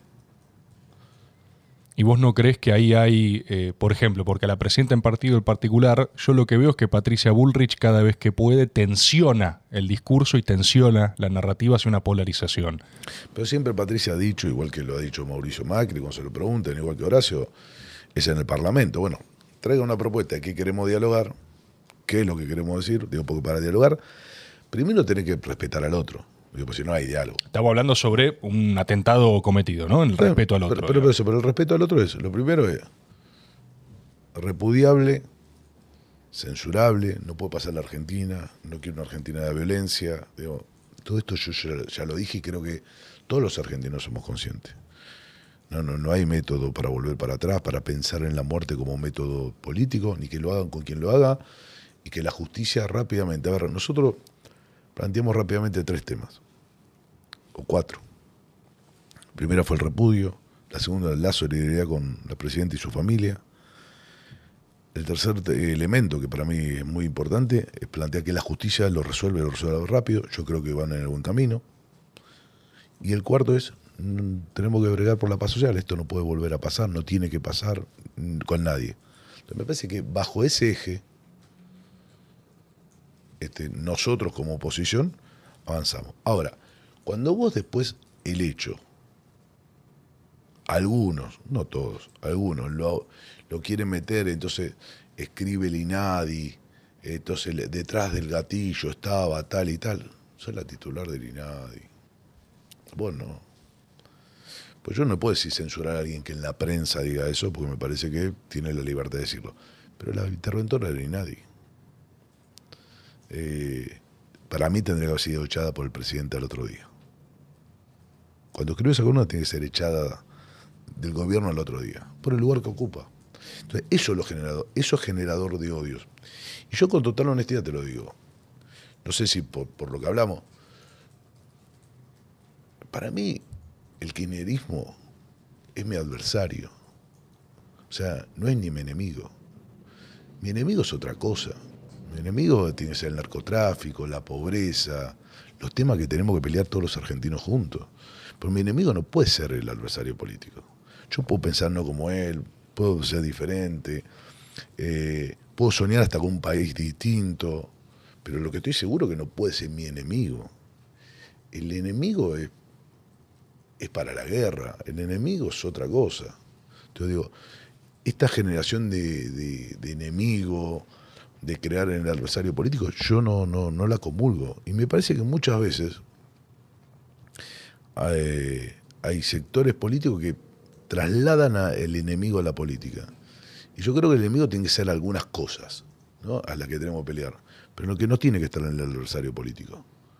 ¿Y vos no crees que ahí hay, por ejemplo, porque a la presidenta en partido en particular, yo lo que veo es que Patricia Bullrich cada vez que puede tensiona el discurso y tensiona la narrativa hacia una polarización? Pero siempre Patricia ha dicho, igual que lo ha dicho Mauricio Macri, cuando se lo preguntan, igual que Horacio, es en el Parlamento. Bueno, traiga una propuesta de qué queremos dialogar, qué es lo que queremos decir. Digo, porque para dialogar, primero tenés que respetar al otro. Digo, pues si no hay diálogo. Estamos hablando sobre un atentado cometido, ¿no? En el respeto al otro. Pero el respeto al otro es, lo primero es repudiable, censurable, no puede pasar la Argentina, no quiero una Argentina de violencia. Digo, todo esto yo ya lo dije y creo que todos los argentinos somos conscientes. No hay método para volver para atrás, para pensar en la muerte como un método político, ni que lo hagan con quien lo haga, y que la justicia rápidamente... A ver, nosotros planteamos rápidamente 3 temas, o 4. La primera fue el repudio, la segunda la solidaridad con la presidenta y su familia. El tercer elemento, que para mí es muy importante, es plantear que la justicia lo resuelve rápido. Yo creo que van en el buen camino. Y el cuarto es, tenemos que bregar por la paz social. Esto no puede volver a pasar, no tiene que pasar con nadie. Entonces me parece que bajo ese eje, nosotros como oposición avanzamos. Ahora, cuando vos después el hecho, algunos, no todos, algunos lo quieren meter, entonces escribe el INADI, entonces detrás del gatillo estaba tal y tal. Soy la titular del INADI. Vos no. Pues yo no puedo decir censurar a alguien que en la prensa diga eso, porque me parece que tiene la libertad de decirlo. Pero la interventora del INADI. Para mí tendría que haber sido echada por el presidente al otro día. Cuando escribe esa columna tiene que ser echada del gobierno al otro día, por el lugar que ocupa. Entonces, eso es generador de odios. Y yo con total honestidad te lo digo. No sé si por lo que hablamos. Para mí, el kirchnerismo es mi adversario. O sea, no es ni mi enemigo. Mi enemigo es otra cosa. Mi enemigo tiene que ser el narcotráfico, la pobreza, los temas que tenemos que pelear todos los argentinos juntos. Pero mi enemigo no puede ser el adversario político. Yo puedo pensar no como él, puedo ser diferente, puedo soñar hasta con un país distinto, pero lo que estoy seguro es que no puede ser mi enemigo. El enemigo es para la guerra, el enemigo es otra cosa. Entonces digo, esta generación de enemigo, de crear en el adversario político, yo no la comulgo. Y me parece que muchas veces hay sectores políticos que trasladan al enemigo a la política. Y yo creo que el enemigo tiene que ser algunas cosas, ¿no?, a las que tenemos que pelear, pero lo que no tiene que estar en el adversario político.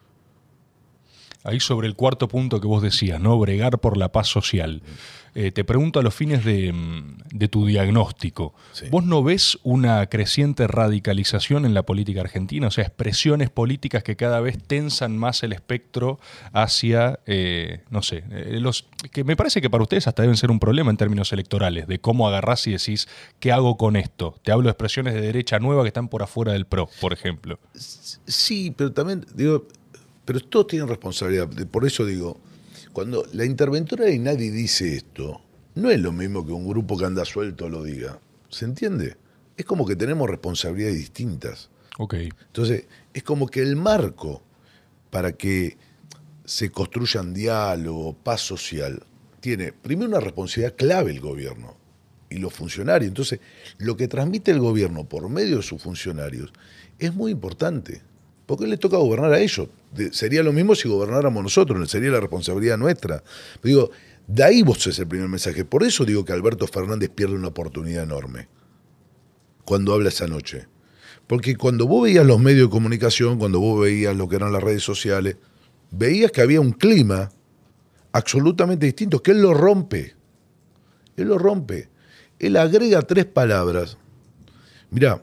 Ahí sobre el cuarto punto que vos decías, ¿no? Bregar por la paz social. Te pregunto a los fines de tu diagnóstico. Sí. ¿Vos no ves una creciente radicalización en la política argentina? O sea, expresiones políticas que cada vez tensan más el espectro hacia, no sé, los que me parece que para ustedes hasta deben ser un problema en términos electorales, de cómo agarrás y decís, ¿qué hago con esto? Te hablo de expresiones de derecha nueva que están por afuera del PRO, por ejemplo. Sí, pero también, digo, pero todos tienen responsabilidad. Por eso digo, cuando la interventora y nadie dice esto, no es lo mismo que un grupo que anda suelto lo diga. ¿Se entiende? Es como que tenemos responsabilidades distintas. Ok. Entonces, es como que el marco para que se construyan diálogo, paz social, tiene primero una responsabilidad clave el gobierno y los funcionarios. Entonces, lo que transmite el gobierno por medio de sus funcionarios es muy importante. Porque les toca gobernar a ellos. Sería lo mismo si gobernáramos nosotros, sería la responsabilidad nuestra. Pero digo, de ahí vos es el primer mensaje. Por eso digo que Alberto Fernández pierde una oportunidad enorme cuando habla esa noche. Porque cuando vos veías los medios de comunicación, cuando vos veías lo que eran las redes sociales, veías que había un clima absolutamente distinto, que él lo rompe. Él lo rompe. Él agrega 3 palabras. Mirá,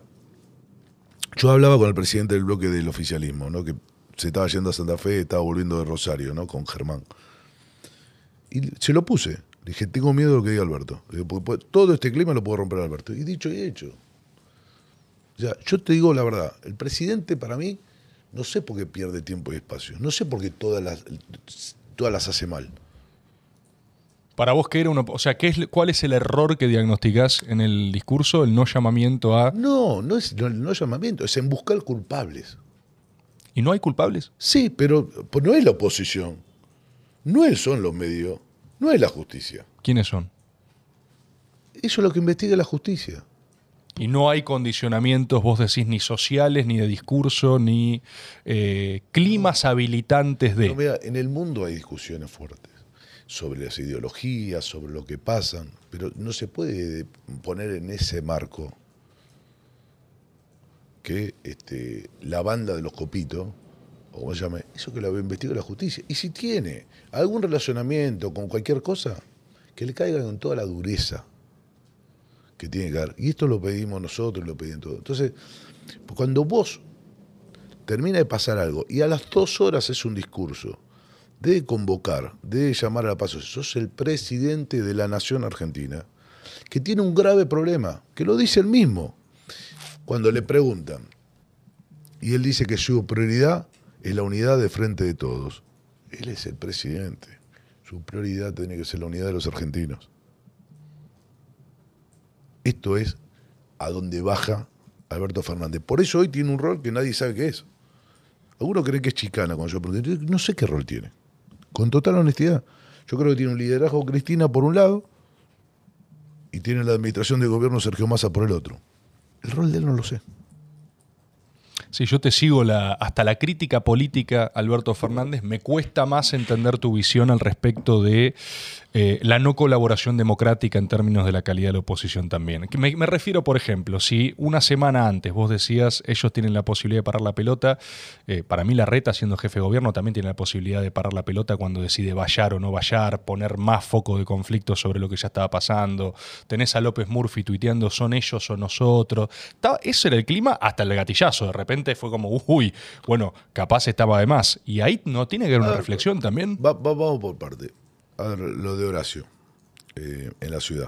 yo hablaba con el presidente del bloque del oficialismo, ¿no?, que se estaba yendo a Santa Fe, estaba volviendo de Rosario, ¿no?, con Germán. Y se lo puse. Le dije, tengo miedo de lo que diga Alberto. Le digo, porque todo este clima lo puede romper Alberto. Y dicho y hecho. O sea, yo te digo la verdad, el presidente para mí, no sé por qué pierde tiempo y espacio. No sé por qué todas las hace mal. Para vos, ¿qué era o sea, ¿cuál es el error que diagnosticás en el discurso? El no llamamiento a... No es no llamamiento, es en buscar culpables. ¿Y no hay culpables? Sí, pero no es la oposición, no son los medios, no es la justicia. ¿Quiénes son? Eso es lo que investiga la justicia. Y no hay condicionamientos, vos decís, ni sociales, ni de discurso, ni climas habilitantes de... No, mira, en el mundo hay discusiones fuertes sobre las ideologías, sobre lo que pasan, pero no se puede poner en ese marco que la banda de los copitos, o como se llame, eso que lo investiga la justicia. Y si tiene algún relacionamiento con cualquier cosa, que le caiga con toda la dureza que tiene que dar. Y esto lo pedimos nosotros, lo pedimos todos. Entonces, cuando vos termina de pasar algo y a las 2 horas es un discurso de convocar, de llamar a la paz, sos el presidente de la nación argentina, que tiene un grave problema, que lo dice él mismo. Cuando le preguntan, y él dice que su prioridad es la unidad de frente de todos. Él es el presidente. Su prioridad tiene que ser la unidad de los argentinos. Esto es a donde baja Alberto Fernández. Por eso hoy tiene un rol que nadie sabe qué es. Algunos creen que es chicana cuando yo pregunto. No sé qué rol tiene. Con total honestidad. Yo creo que tiene un liderazgo Cristina por un lado y tiene la administración de gobierno Sergio Massa por el otro. El rol de él no lo sé. Sí, yo te sigo hasta la crítica política, Alberto Fernández. Me cuesta más entender tu visión al respecto de la no colaboración democrática en términos de la calidad de la oposición también. Me refiero, por ejemplo, si una semana antes vos decías ellos tienen la posibilidad de parar la pelota, para mí Larreta, siendo jefe de gobierno, también tiene la posibilidad de parar la pelota cuando decide vallar o no vallar, poner más foco de conflicto sobre lo que ya estaba pasando. Tenés a López Murphy tuiteando son ellos o nosotros. Ese era el clima hasta el gatillazo. De repente fue como, uy, bueno, capaz estaba de más. Y ahí no tiene que haber una reflexión también. Vamos por parte. A ver, lo de Horacio en la ciudad.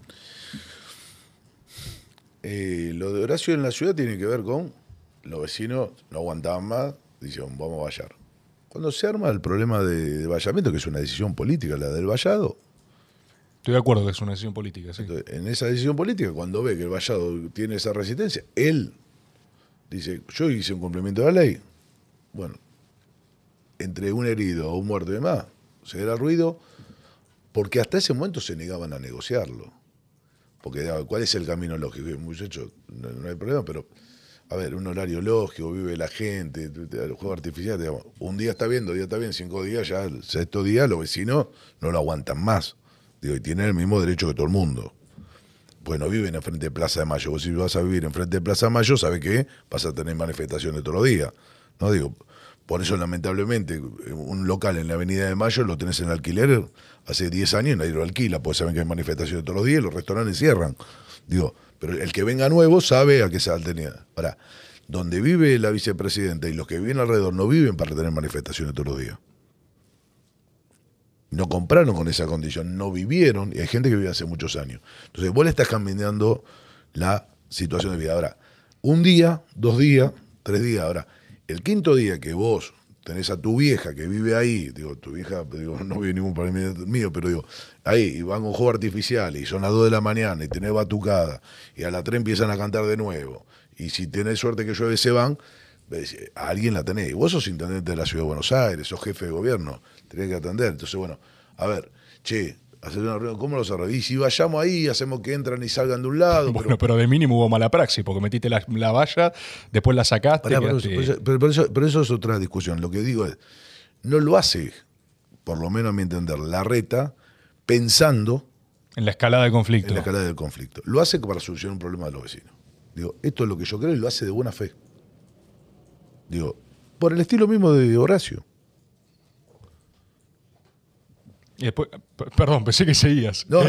Lo de Horacio en la ciudad tiene que ver con los vecinos no aguantaban más, dijeron, vamos a vallar. Cuando se arma el problema de vallamiento, que es una decisión política, la del vallado. Estoy de acuerdo que es una decisión política, sí. Entonces, en esa decisión política, cuando ve que el vallado tiene esa resistencia, él dice, yo hice un cumplimiento de la ley. Bueno, entre un herido o un muerto y demás, se era ruido, porque hasta ese momento se negaban a negociarlo. Porque, ¿cuál es el camino lógico? Muchachos, no hay problema, pero, a ver, un horario lógico, vive la gente, el juego artificial, digamos, un día está bien, 2 días está bien, 5 días ya, el 6.º día los vecinos no lo aguantan más. Digo, y tienen el mismo derecho que todo el mundo. Pues no viven enfrente de Plaza de Mayo. Vos si vas a vivir enfrente de Plaza de Mayo, ¿sabes qué? Vas a tener manifestaciones todos los días. ¿No? Digo, por eso lamentablemente un local en la Avenida de Mayo lo tenés en alquiler hace 10 años y nadie lo alquila, porque saben que hay manifestaciones todos los días y los restaurantes cierran. Digo, pero el que venga nuevo sabe a qué se tenía. Ahora, donde vive la vicepresidenta y los que viven alrededor no viven para tener manifestaciones todos los días. No compraron con esa condición, no vivieron, y hay gente que vive hace muchos años. Entonces vos le estás cambiando la situación de vida. Ahora, un día, 2 días, 3 días. Ahora, el quinto día que vos tenés a tu vieja que vive ahí, digo, tu vieja, digo, no vive ningún problema mío, pero digo, ahí, y van con juego artificial, y son las 2 de la mañana, y tenés batucada, y a las 3 empiezan a cantar de nuevo, y si tenés suerte que llueve se van, a alguien la tenés. Y vos sos intendente de la Ciudad de Buenos Aires, sos jefe de gobierno, tenés que atender. Entonces, bueno, a ver, che, hacer una reunión, ¿cómo los arreglamos? Y si vayamos ahí, hacemos que entran y salgan de un lado. Bueno, pero de mínimo hubo mala praxis, porque metiste la valla, después la sacaste. Pero eso es otra discusión. Lo que digo es, no lo hace, por lo menos a mi entender, Larreta pensando en la escalada de conflicto. En la escalada del conflicto. Lo hace para solucionar un problema de los vecinos. Digo, esto es lo que yo creo y lo hace de buena fe. Digo, por el estilo mismo de Horacio. Y después, perdón, pensé que seguías. No.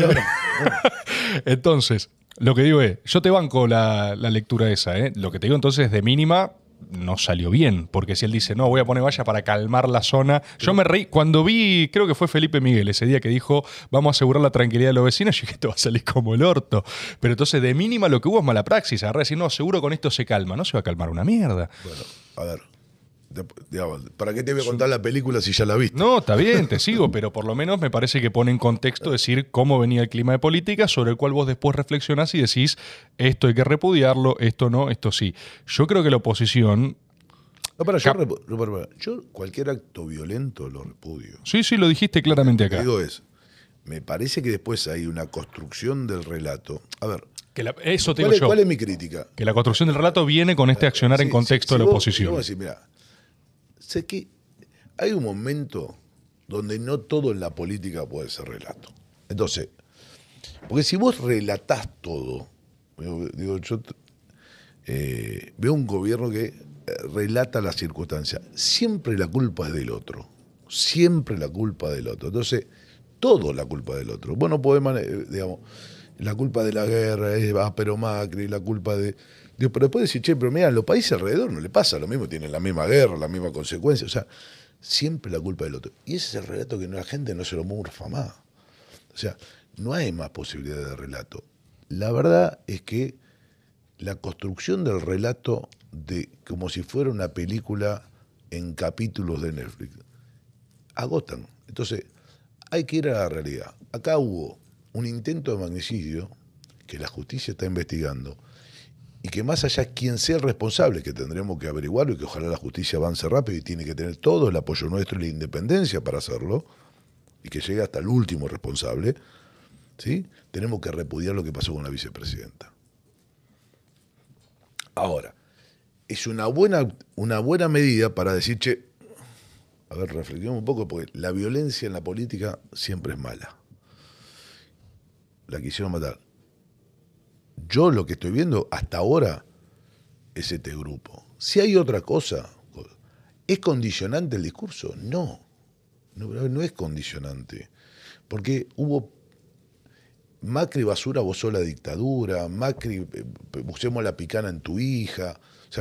Entonces, lo que digo es, yo te banco la lectura esa, ¿eh? Lo que te digo entonces, de mínima, no salió bien. Porque si él dice, no, voy a poner valla para calmar la zona. Yo me reí, cuando vi, creo que fue Felipe Miguel ese día que dijo, vamos a asegurar la tranquilidad de los vecinos, yo dije, esto va a salir como el orto. Pero entonces, de mínima, lo que hubo es mala praxis. Agarré decir, no, seguro con esto se calma. No se va a calmar una mierda. Bueno, a ver. Digamos, ¿para qué te voy a contar la película si ya la viste? No, está bien, te sigo, pero por lo menos me parece que pone en contexto decir cómo venía el clima de política, sobre el cual vos después reflexionás y decís, esto hay que repudiarlo, esto no, esto sí. Yo creo que la oposición... No, yo cualquier acto violento lo repudio. Sí, lo dijiste claramente acá. Lo que digo es, me parece que después hay una construcción del relato. A ver, eso te digo yo. ¿Cuál es mi crítica? Que la construcción del relato viene con este accionar en contexto de la oposición. Vamos a decir, mira, sé que hay un momento donde no todo en la política puede ser relato. Entonces, porque si vos relatás todo, digo, yo veo un gobierno que relata las circunstancias. Siempre la culpa es del otro. Siempre la culpa del otro. Entonces, todo es la culpa del otro. Vos no podés, digamos, la culpa de la guerra es pero Macri, la culpa de... Digo, pero después decir, che, pero mira, los países alrededor no le pasa lo mismo, tienen la misma guerra, la misma consecuencia. O sea, siempre la culpa del otro. Y ese es el relato que la gente no se lo morfa más. O sea, no hay más posibilidad de relato. La verdad es que la construcción del relato de como si fuera una película en capítulos de Netflix agotan. Entonces, hay que ir a la realidad. Acá hubo un intento de magnicidio que la justicia está investigando y que más allá quien sea el responsable, que tendremos que averiguarlo y que ojalá la justicia avance rápido y tiene que tener todo el apoyo nuestro y la independencia para hacerlo y que llegue hasta el último responsable, ¿sí? Tenemos que repudiar lo que pasó con la vicepresidenta. Ahora, es una buena medida para decir, che, a ver, reflexionemos un poco, porque la violencia en la política siempre es mala. La quisieron matar. Yo lo que estoy viendo hasta ahora es este grupo. Si hay otra cosa, ¿es condicionante el discurso? No es condicionante. Porque hubo Macri basura votó la dictadura, Macri busquemos la picana en tu hija,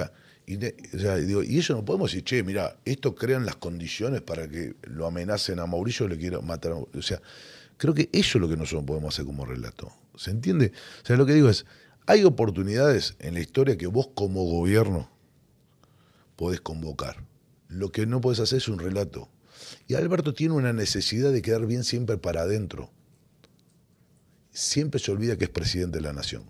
y eso no podemos decir, che, mira, esto crean las condiciones para que lo amenacen a Mauricio y le quieran matar a Mauricio. O sea, creo que eso es lo que nosotros podemos hacer como relato. ¿Se entiende? O sea, lo que digo es, hay oportunidades en la historia que vos como gobierno podés convocar. Lo que no podés hacer es un relato. Y Alberto tiene una necesidad de quedar bien siempre para adentro. Siempre se olvida que es presidente de la nación.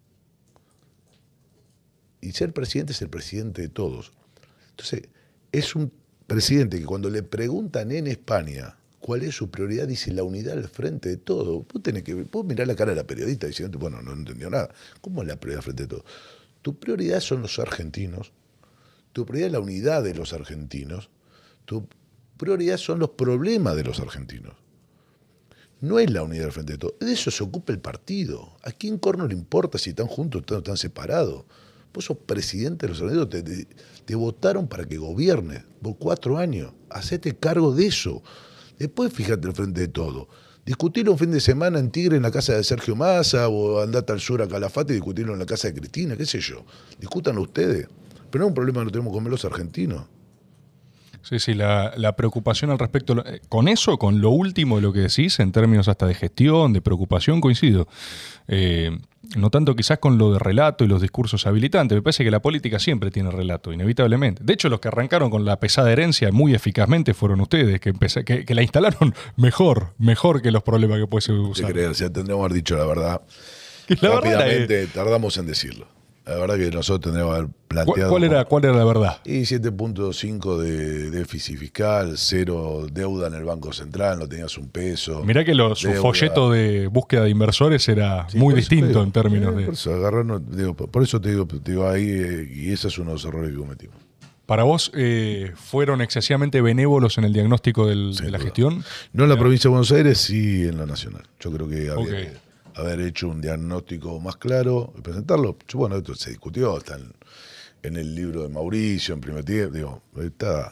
Y ser presidente es el presidente de todos. Entonces, es un presidente que cuando le preguntan en España cuál es su prioridad, dice la unidad al frente de todo. Vos mirás la cara de la periodista diciendo, bueno, no entendió nada. ¿Cómo es la prioridad al frente de todo? Tu prioridad son los argentinos, tu prioridad es la unidad de los argentinos, tu prioridad son los problemas de los argentinos. no es la unidad del Frente de Todos. De eso se ocupa el partido. ¿A quién corno le importa si están juntos o están separados? Vos sos presidente de los Estados Unidos, te votaron para que gobiernes por 4 años. Hacete cargo de eso. Después fíjate el Frente de Todos. Discutirlo un fin de semana en Tigre en la casa de Sergio Massa o andate al sur a Calafate y discutirlo en la casa de Cristina, qué sé yo. Discútanlo ustedes. Pero no es un problema que no tenemos con los argentinos. Sí, sí, la preocupación al respecto. Con eso, con lo último de lo que decís, en términos hasta de gestión, de preocupación, coincido. No tanto quizás con lo de relato y los discursos habilitantes. Me parece que la política siempre tiene relato, inevitablemente. De hecho, los que arrancaron con la pesada herencia muy eficazmente fueron ustedes, que la instalaron mejor que los problemas que puede ser usar. ¿Qué creer? O sea, tendríamos que haber dicho la verdad. La Rápidamente, tardamos en decirlo. La verdad que nosotros tendríamos que haber planteado... ¿Cuál era la verdad? Y 7.5 de déficit fiscal, 0 deuda en el Banco Central, no tenías un peso. Mirá que su folleto de búsqueda de inversores era muy distinto en términos de... Por eso te digo ahí, y ese es uno de los errores que cometimos. ¿Para vos fueron excesivamente benévolos en el diagnóstico de la gestión? No en la provincia de Buenos Aires, sí en la nacional. Yo creo que había que haber hecho un diagnóstico más claro y presentarlo. Bueno, esto se discutió, está en el libro de Mauricio, en primer tiempo. Digo, está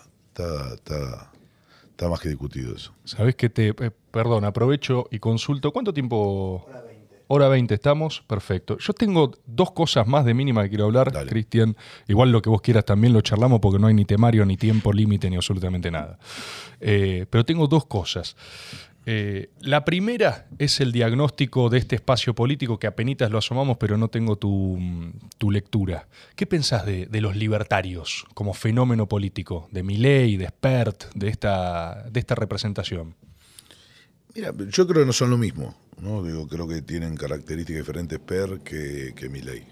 más que discutido eso. ¿Sabés qué perdón, aprovecho y consulto. ¿Cuánto tiempo? Hora 20 estamos, perfecto. Yo tengo 2 cosas más de mínima que quiero hablar, Cristian. Igual lo que vos quieras también lo charlamos porque no hay ni temario, ni tiempo límite, ni absolutamente nada. Pero tengo 2 cosas. La primera es el diagnóstico de este espacio político que apenitas lo asomamos, pero no tengo tu lectura. ¿Qué pensás de los libertarios como fenómeno político? De Milei, de Spert, de esta representación. Mira, yo creo que no son lo mismo, ¿no? Creo que tienen características diferentes Spert que Milei.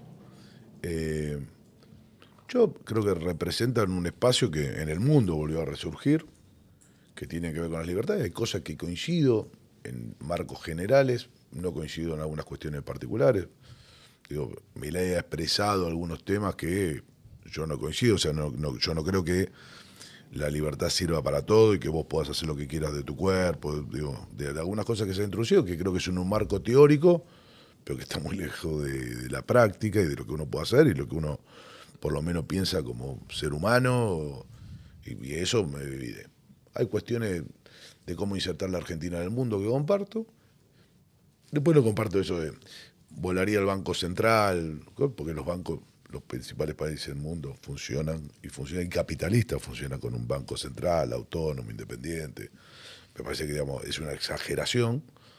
Yo creo que representan un espacio que en el mundo volvió a resurgir, que tiene que ver con las libertades. Hay cosas que coincido en marcos generales, no coincido en algunas cuestiones particulares. Milei ha expresado algunos temas que yo no coincido, o sea, yo no creo que la libertad sirva para todo y que vos puedas hacer lo que quieras de tu cuerpo, de algunas cosas que se han introducido, que creo que es un marco teórico, pero que está muy lejos de la práctica y de lo que uno puede hacer y lo que uno por lo menos piensa como ser humano, y eso me divide. Hay cuestiones de cómo insertar la Argentina en el mundo que comparto. Después no comparto eso de volaría el Banco Central, porque los bancos, los principales países del mundo funcionan y capitalistas funcionan con un banco central, autónomo, independiente. Me parece que es una exageración.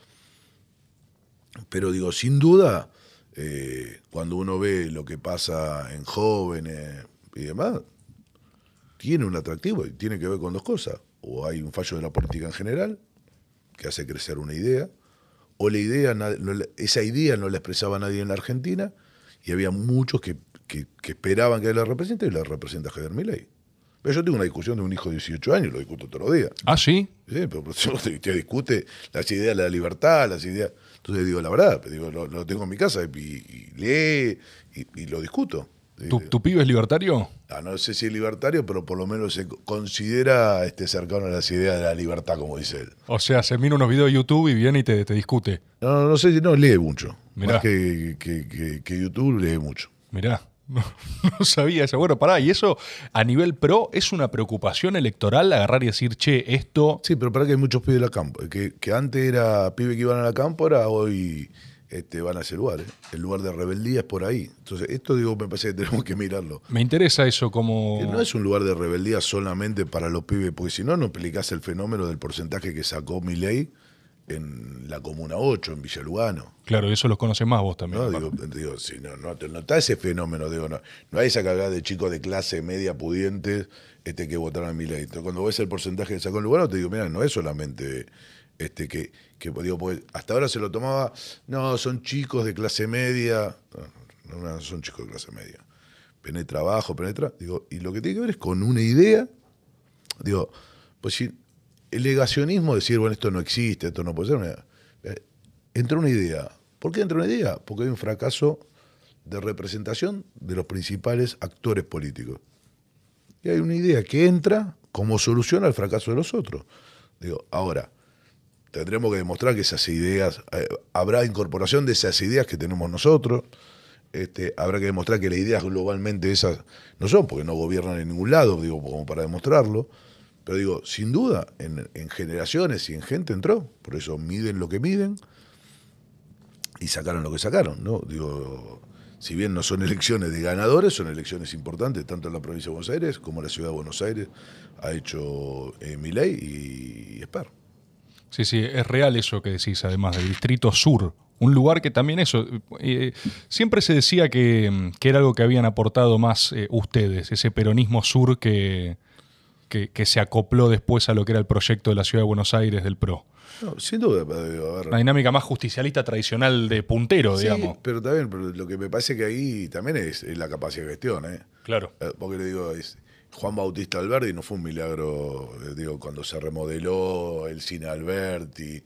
Pero sin duda, cuando uno ve lo que pasa en jóvenes y demás, tiene un atractivo y tiene que ver con 2 cosas. O hay un fallo de la política en general que hace crecer una idea, o esa idea no la expresaba nadie en la Argentina y había muchos que esperaban que la represente y la representa Javier Milei. Pero yo tengo una discusión de un hijo de 18 años, lo discuto todos los días. ¿Ah, sí? Sí, pero te discute las ideas de la libertad, las ideas... Entonces digo la verdad, lo tengo en mi casa y lee y lo discuto. ¿Tu pibe es libertario? No sé si es libertario, pero por lo menos se considera cercano a las ideas de la libertad, como dice él. O sea, se mira unos videos de YouTube y viene y te discute. No sé si lee mucho. Mirá. Más que YouTube, lee mucho. Mirá, no sabía eso. Bueno, pará, y eso a nivel pro es una preocupación electoral agarrar y decir, che, esto... Sí, pero para que hay muchos pibes de la campo. Que antes era pibe que iban a la campo, ahora hoy... van a ese lugar, El lugar de rebeldía es por ahí. Entonces, esto me parece que tenemos que mirarlo. Me interesa eso como... Que no es un lugar de rebeldía solamente para los pibes, porque si no, no explicás el fenómeno del porcentaje que sacó Milei en la Comuna 8, en Villa Lugano. Claro, eso los conoces más vos también. No está ese fenómeno, no hay esa cagada de chicos de clase media pudientes que votaron a Milei. Entonces, cuando ves el porcentaje que sacó en Lugano, te digo, mira, no es solamente... porque hasta ahora se lo tomaba, no, son chicos de clase media, no son chicos de clase media, penetra abajo, y lo que tiene que ver es con una idea, pues si el negacionismo, decir, bueno, esto no existe, esto no puede ser, entra una idea. ¿Por qué entra una idea? Porque hay un fracaso de representación de los principales actores políticos. Y hay una idea que entra como solución al fracaso de los otros. Ahora, tendremos que demostrar que esas ideas, habrá incorporación de esas ideas que tenemos nosotros. Habrá que demostrar que las ideas globalmente esas no son, porque no gobiernan en ningún lado, digo, como para demostrarlo. Pero digo, sin duda, en generaciones y en gente entró. Por eso miden lo que miden y sacaron lo que sacaron, ¿no? Digo, si bien no son elecciones de ganadores, son elecciones importantes, tanto en la provincia de Buenos Aires como en la ciudad de Buenos Aires ha hecho Milei y Esper. Sí, sí, es real eso que decís, además, del Distrito Sur. Un lugar que también eso, siempre se decía que era algo que habían aportado más ustedes, ese peronismo sur que se acopló después a lo que era el proyecto de la Ciudad de Buenos Aires del PRO. No, sin duda. A ver, una dinámica más justicialista tradicional de puntero, sí, digamos. Pero también, pero lo que me parece que ahí también es la capacidad de gestión, ¿eh? Claro. Porque le digo, Juan Bautista Alberdi no fue un milagro, digo, cuando se remodeló el cine Alberti,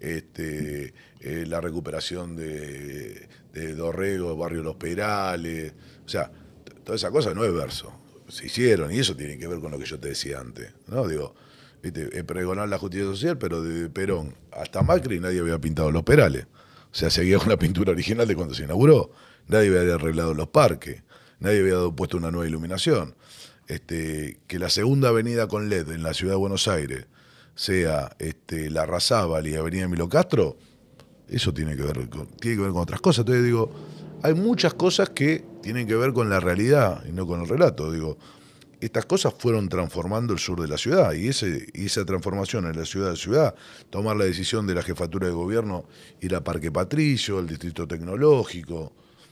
la recuperación de Dorrego, Barrio Los Perales, o sea, toda esa cosa no es verso. Se hicieron, y eso tiene que ver con lo que yo te decía antes, ¿no? Digo, pregonar la justicia social, pero de Perón hasta Macri nadie había pintado los perales. O sea, seguía con la pintura original de cuando se inauguró. Nadie había arreglado los parques, nadie había puesto una nueva iluminación. Que la segunda avenida con LED en la ciudad de Buenos Aires sea la Razábal y Avenida Emilio Castro, eso tiene que ver con otras cosas. Entonces digo, hay muchas cosas que tienen que ver con la realidad y no con el relato. Digo, estas cosas fueron transformando el sur de la ciudad y esa transformación en la ciudad, tomar la decisión de la jefatura de gobierno ir a Parque Patricio, el distrito tecnológico.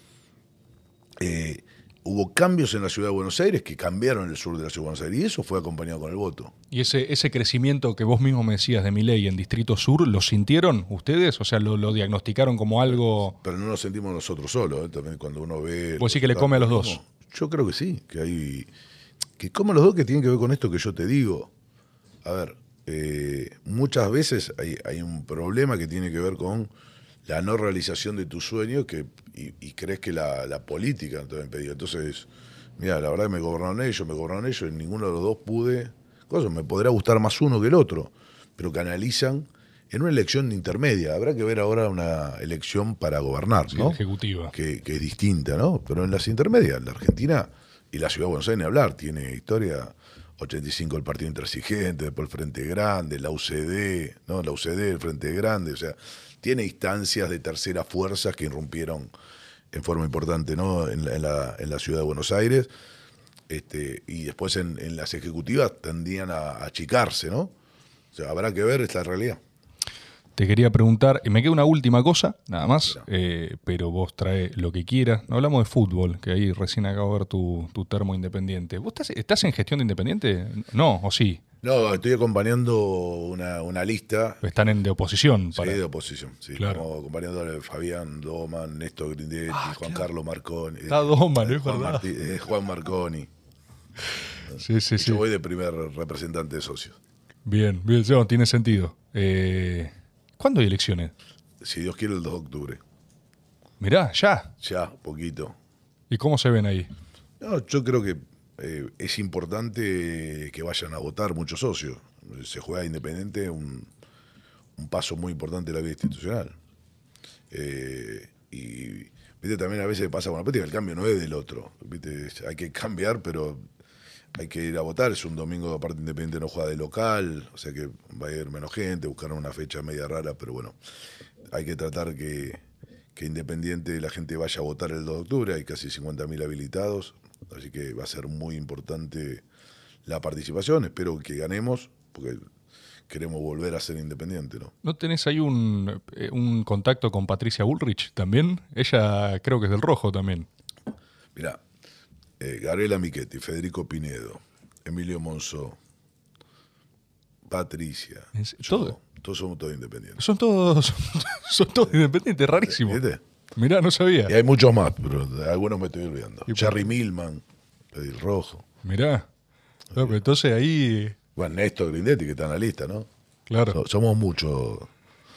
Hubo cambios en la ciudad de Buenos Aires que cambiaron el sur de la ciudad de Buenos Aires y eso fue acompañado con el voto. ¿Y ese crecimiento que vos mismo me decías de Milei en Distrito Sur, lo sintieron ustedes? O sea, ¿lo diagnosticaron como algo...? Pero no lo sentimos nosotros solos, también cuando uno ve... ¿Vos sí que le come a los dos? Yo creo que sí, que hay... Que como los dos que tienen que ver con esto que yo te digo. A ver, muchas veces hay un problema que tiene que ver con la no realización de tu sueño y crees que la política te va a impedir. Entonces, mira, la verdad que me gobernaron ellos, y ninguno de los dos pude. Me podrá gustar más uno que el otro, pero canalizan en una elección intermedia. Habrá que ver ahora una elección para gobernar, ¿no? Sí, ejecutiva. Que es distinta, ¿no? Pero en las intermedias, la Argentina y la Ciudad de Buenos Aires, ni hablar, tiene historia. 85 el Partido Intransigente, después el Frente Grande, la UCD, ¿no? La UCD, el Frente Grande, o sea, tiene instancias de terceras fuerzas que irrumpieron en forma importante, ¿no? en la Ciudad de Buenos Aires, y después en las ejecutivas tendían a achicarse, ¿no? O sea, habrá que ver esta realidad. Te quería preguntar, me queda una última cosa, nada más, pero vos trae lo que quieras. No hablamos de fútbol, que ahí recién acabo de ver tu termo Independiente. ¿Vos estás en gestión de Independiente? No, ¿o sí? No, estoy acompañando una lista. Están de oposición. Sí, de oposición. Sí. Claro. Estamos acompañando a Fabián Doman, Néstor Grindetti, Juan Carlos Marconi. Está Doman, es verdad. Juan Marconi. Sí. Yo voy de primer representante de socios. Bien, no, tiene sentido. ¿Cuándo hay elecciones? Si Dios quiere, el 2 de octubre. Mirá, ya. Ya, poquito. ¿Y cómo se ven ahí? No, yo creo que es importante que vayan a votar muchos socios. Se juega Independiente un paso muy importante de la vida institucional. Y ¿viste? También a veces pasa con la política, el cambio no es del otro. ¿Viste? Hay que cambiar, pero hay que ir a votar. Es un domingo, aparte Independiente no juega de local, o sea que va a ir menos gente, buscaron una fecha media rara, pero bueno, hay que tratar que Independiente la gente vaya a votar el 2 de octubre, hay casi 50.000 habilitados, así que va a ser muy importante la participación. Espero que ganemos, porque queremos volver a ser Independiente, ¿no? ¿No tenés ahí un contacto con Patricia Bullrich también? Ella creo que es del Rojo también. Mirá, Gabriela Michetti, Federico Pinedo, Emilio Monzó, Patricia, todos somos todos independientes. Son todos independientes, rarísimo. ¿Viste? Mirá, no sabía. Y hay muchos más, pero algunos me estoy olvidando. Jerry Milman, Pedil Rojo. Mirá. No, pero entonces ahí... Bueno, Néstor Grindetti, que está en la lista, ¿no? Claro. Somos muchos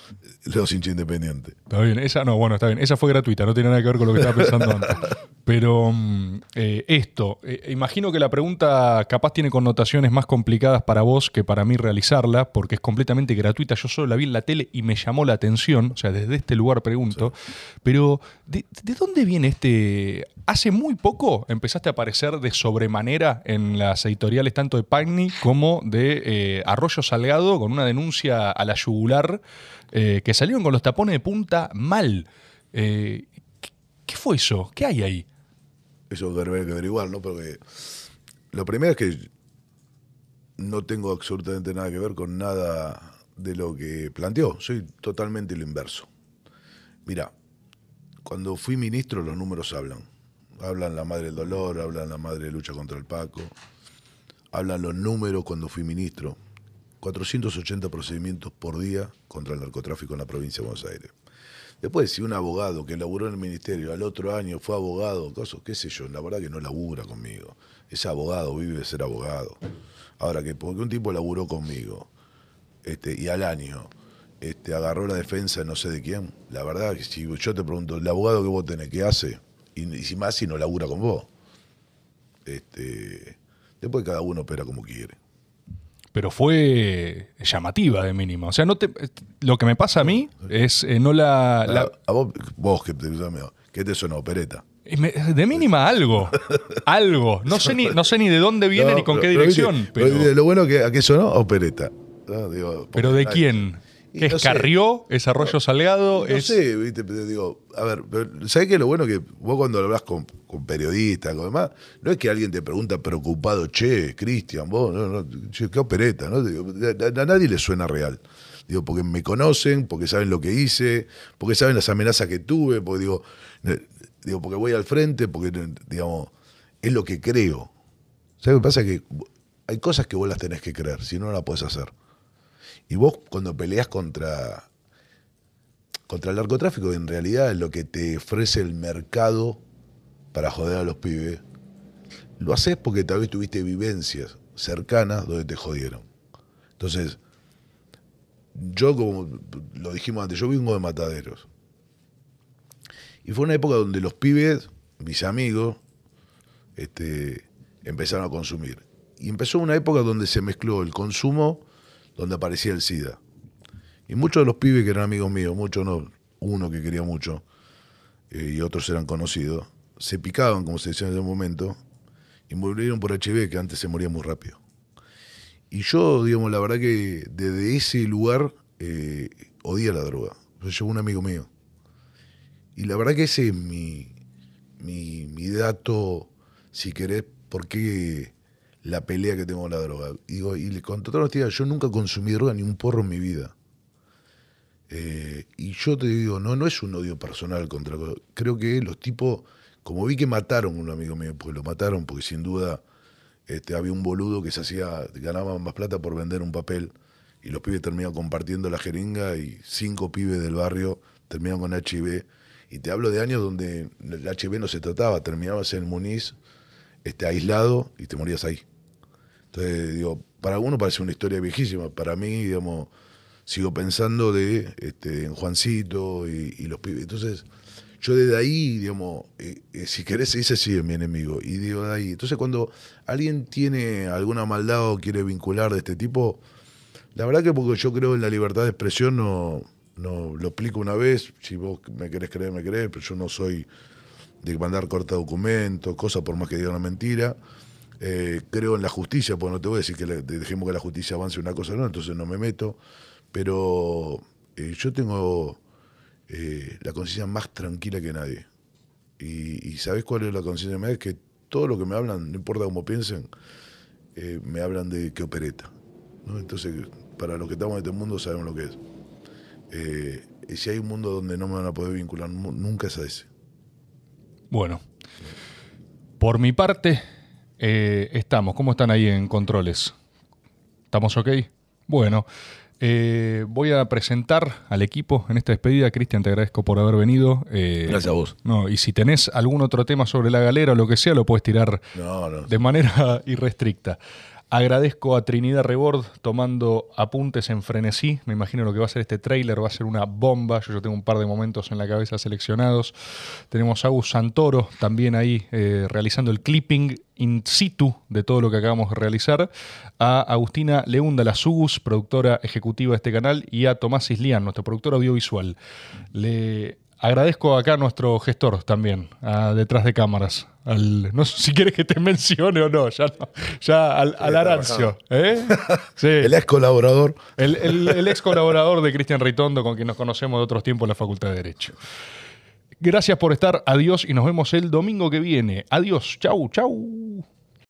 los hinchas independientes. Está bien, esa no, bueno, está bien. Esa fue gratuita, no tiene nada que ver con lo que estaba pensando antes. Pero imagino que la pregunta capaz tiene connotaciones más complicadas para vos que para mí realizarla, porque es completamente gratuita. Yo solo la vi en la tele y me llamó la atención, o sea, desde este lugar pregunto. Sí. Pero, ¿de dónde viene este...? Hace muy poco empezaste a aparecer de sobremanera en las editoriales tanto de Pagni como de Arroyo Salgado con una denuncia a la yugular que salieron con los tapones de punta mal. ¿Qué fue eso? ¿Qué hay ahí? Eso hay que averiguar, ¿no? Porque lo primero es que no tengo absolutamente nada que ver con nada de lo que planteó. Soy totalmente lo inverso. Mira, cuando fui ministro los números hablan. Hablan la madre del dolor, hablan la madre de lucha contra el Paco, hablan los números cuando fui ministro. 480 procedimientos por día contra el narcotráfico en la provincia de Buenos Aires. Después, si un abogado que laburó en el ministerio al otro año fue abogado, qué sé yo, la verdad que no labura conmigo. Es abogado, vive de ser abogado. Ahora, que porque un tipo laburó conmigo y al año agarró la defensa no sé de quién, la verdad que si yo te pregunto, el abogado que vos tenés, ¿qué hace? Y si más si no labura con vos. Después cada uno opera como quiere. Pero fue llamativa de mínimo. O sea, lo que me pasa a mí es no la... A vos ¿qué te suena? Opereta. De mínima algo. Algo. No sé ni de dónde viene ni con qué dirección. Pero lo bueno que a qué sonó, opereta. ¿No? Digo, ¿pero de quién? ¿Qué es Carrió? ¿Es Arroyo Salgado? No sé, ¿viste? Pero digo, a ver, ¿sabés qué es lo bueno? Que vos cuando hablas con periodistas, con demás, no es que alguien te pregunta preocupado, che, Cristian, vos, che, qué opereta, ¿no? Digo, a nadie le suena real. Digo, porque me conocen, porque saben lo que hice, porque saben las amenazas que tuve, porque porque voy al frente, porque, digamos, es lo que creo. ¿Sabés lo que pasa? Que hay cosas que vos las tenés que creer, si no, no las podés hacer. Y vos cuando peleás contra el narcotráfico, en realidad es lo que te ofrece el mercado para joder a los pibes, lo haces porque tal vez tuviste vivencias cercanas donde te jodieron. Entonces, yo, como lo dijimos antes, yo vengo de Mataderos. Y fue una época donde los pibes, mis amigos, empezaron a consumir. Y empezó una época donde se mezcló el consumo, donde aparecía el SIDA. Y muchos de los pibes que eran amigos míos, muchos no, uno que quería mucho, y otros eran conocidos, se picaban, como se decía en ese momento, y murieron por HIV, que antes se moría muy rápido. Y yo, digamos, la verdad que desde ese lugar odié la droga. Yo llevo un amigo mío. Y la verdad que ese es mi dato, si querés, por qué la pelea que tengo con la droga. Y con total honestidad, yo nunca consumí droga ni un porro en mi vida. Y yo te digo, no es un odio personal contra... Creo que los tipos, como vi que mataron a un amigo mío, porque lo mataron porque sin duda había un boludo que ganaba más plata por vender un papel, y los pibes terminaban compartiendo la jeringa, y 5 pibes del barrio terminaban con HIV. Y te hablo de años donde el HIV no se trataba, terminabas en Muniz, aislado, y te morías ahí. Entonces, digo, para algunos parece una historia viejísima. Para mí, digamos, sigo pensando en Juancito y los pibes. Entonces, yo desde ahí, digamos, si querés, ese sí es mi enemigo. Y digo, de ahí. Entonces, cuando alguien tiene alguna maldad o quiere vincular de este tipo, la verdad que porque yo creo en la libertad de expresión, no lo explico una vez. Si vos me querés creer, me querés, pero yo no soy de mandar corta documentos, cosas por más que digan una mentira. Creo en la justicia, porque no te voy a decir que dejemos que la justicia avance una cosa, no, entonces no me meto, pero yo tengo la conciencia más tranquila que nadie. Y ¿sabés cuál es la conciencia más? Es que todo lo que me hablan, no importa cómo piensen, me hablan de qué opereta, ¿no? Entonces, para los que estamos en este mundo sabemos lo que es. Y si hay un mundo donde no me van a poder vincular, nunca es a ese. Bueno, por mi parte... estamos. ¿Cómo están ahí en controles? ¿Estamos ok? Bueno, voy a presentar al equipo en esta despedida. Cristian, te agradezco por haber venido. Gracias a vos. No, y si tenés algún otro tema sobre la galera o lo que sea, lo puedes tirar de manera irrestricta. Agradezco a Trinidad Rebord tomando apuntes en frenesí. Me imagino lo que va a ser este tráiler, va a ser una bomba. Yo tengo un par de momentos en la cabeza seleccionados. Tenemos a Agus Santoro también ahí realizando el clipping in situ de todo lo que acabamos de realizar. A Agustina Leunda Lazugus, productora ejecutiva de este canal, y a Tomás Islián, nuestro productor audiovisual. Le agradezco acá a nuestro gestor también, detrás de cámaras. No sé si quieres que te mencione o no, al Arancio. Sí. El ex colaborador. El ex colaborador de Cristian Ritondo, con quien nos conocemos de otros tiempos en la Facultad de Derecho. Gracias por estar, adiós y nos vemos el domingo que viene. Adiós, chau, chau.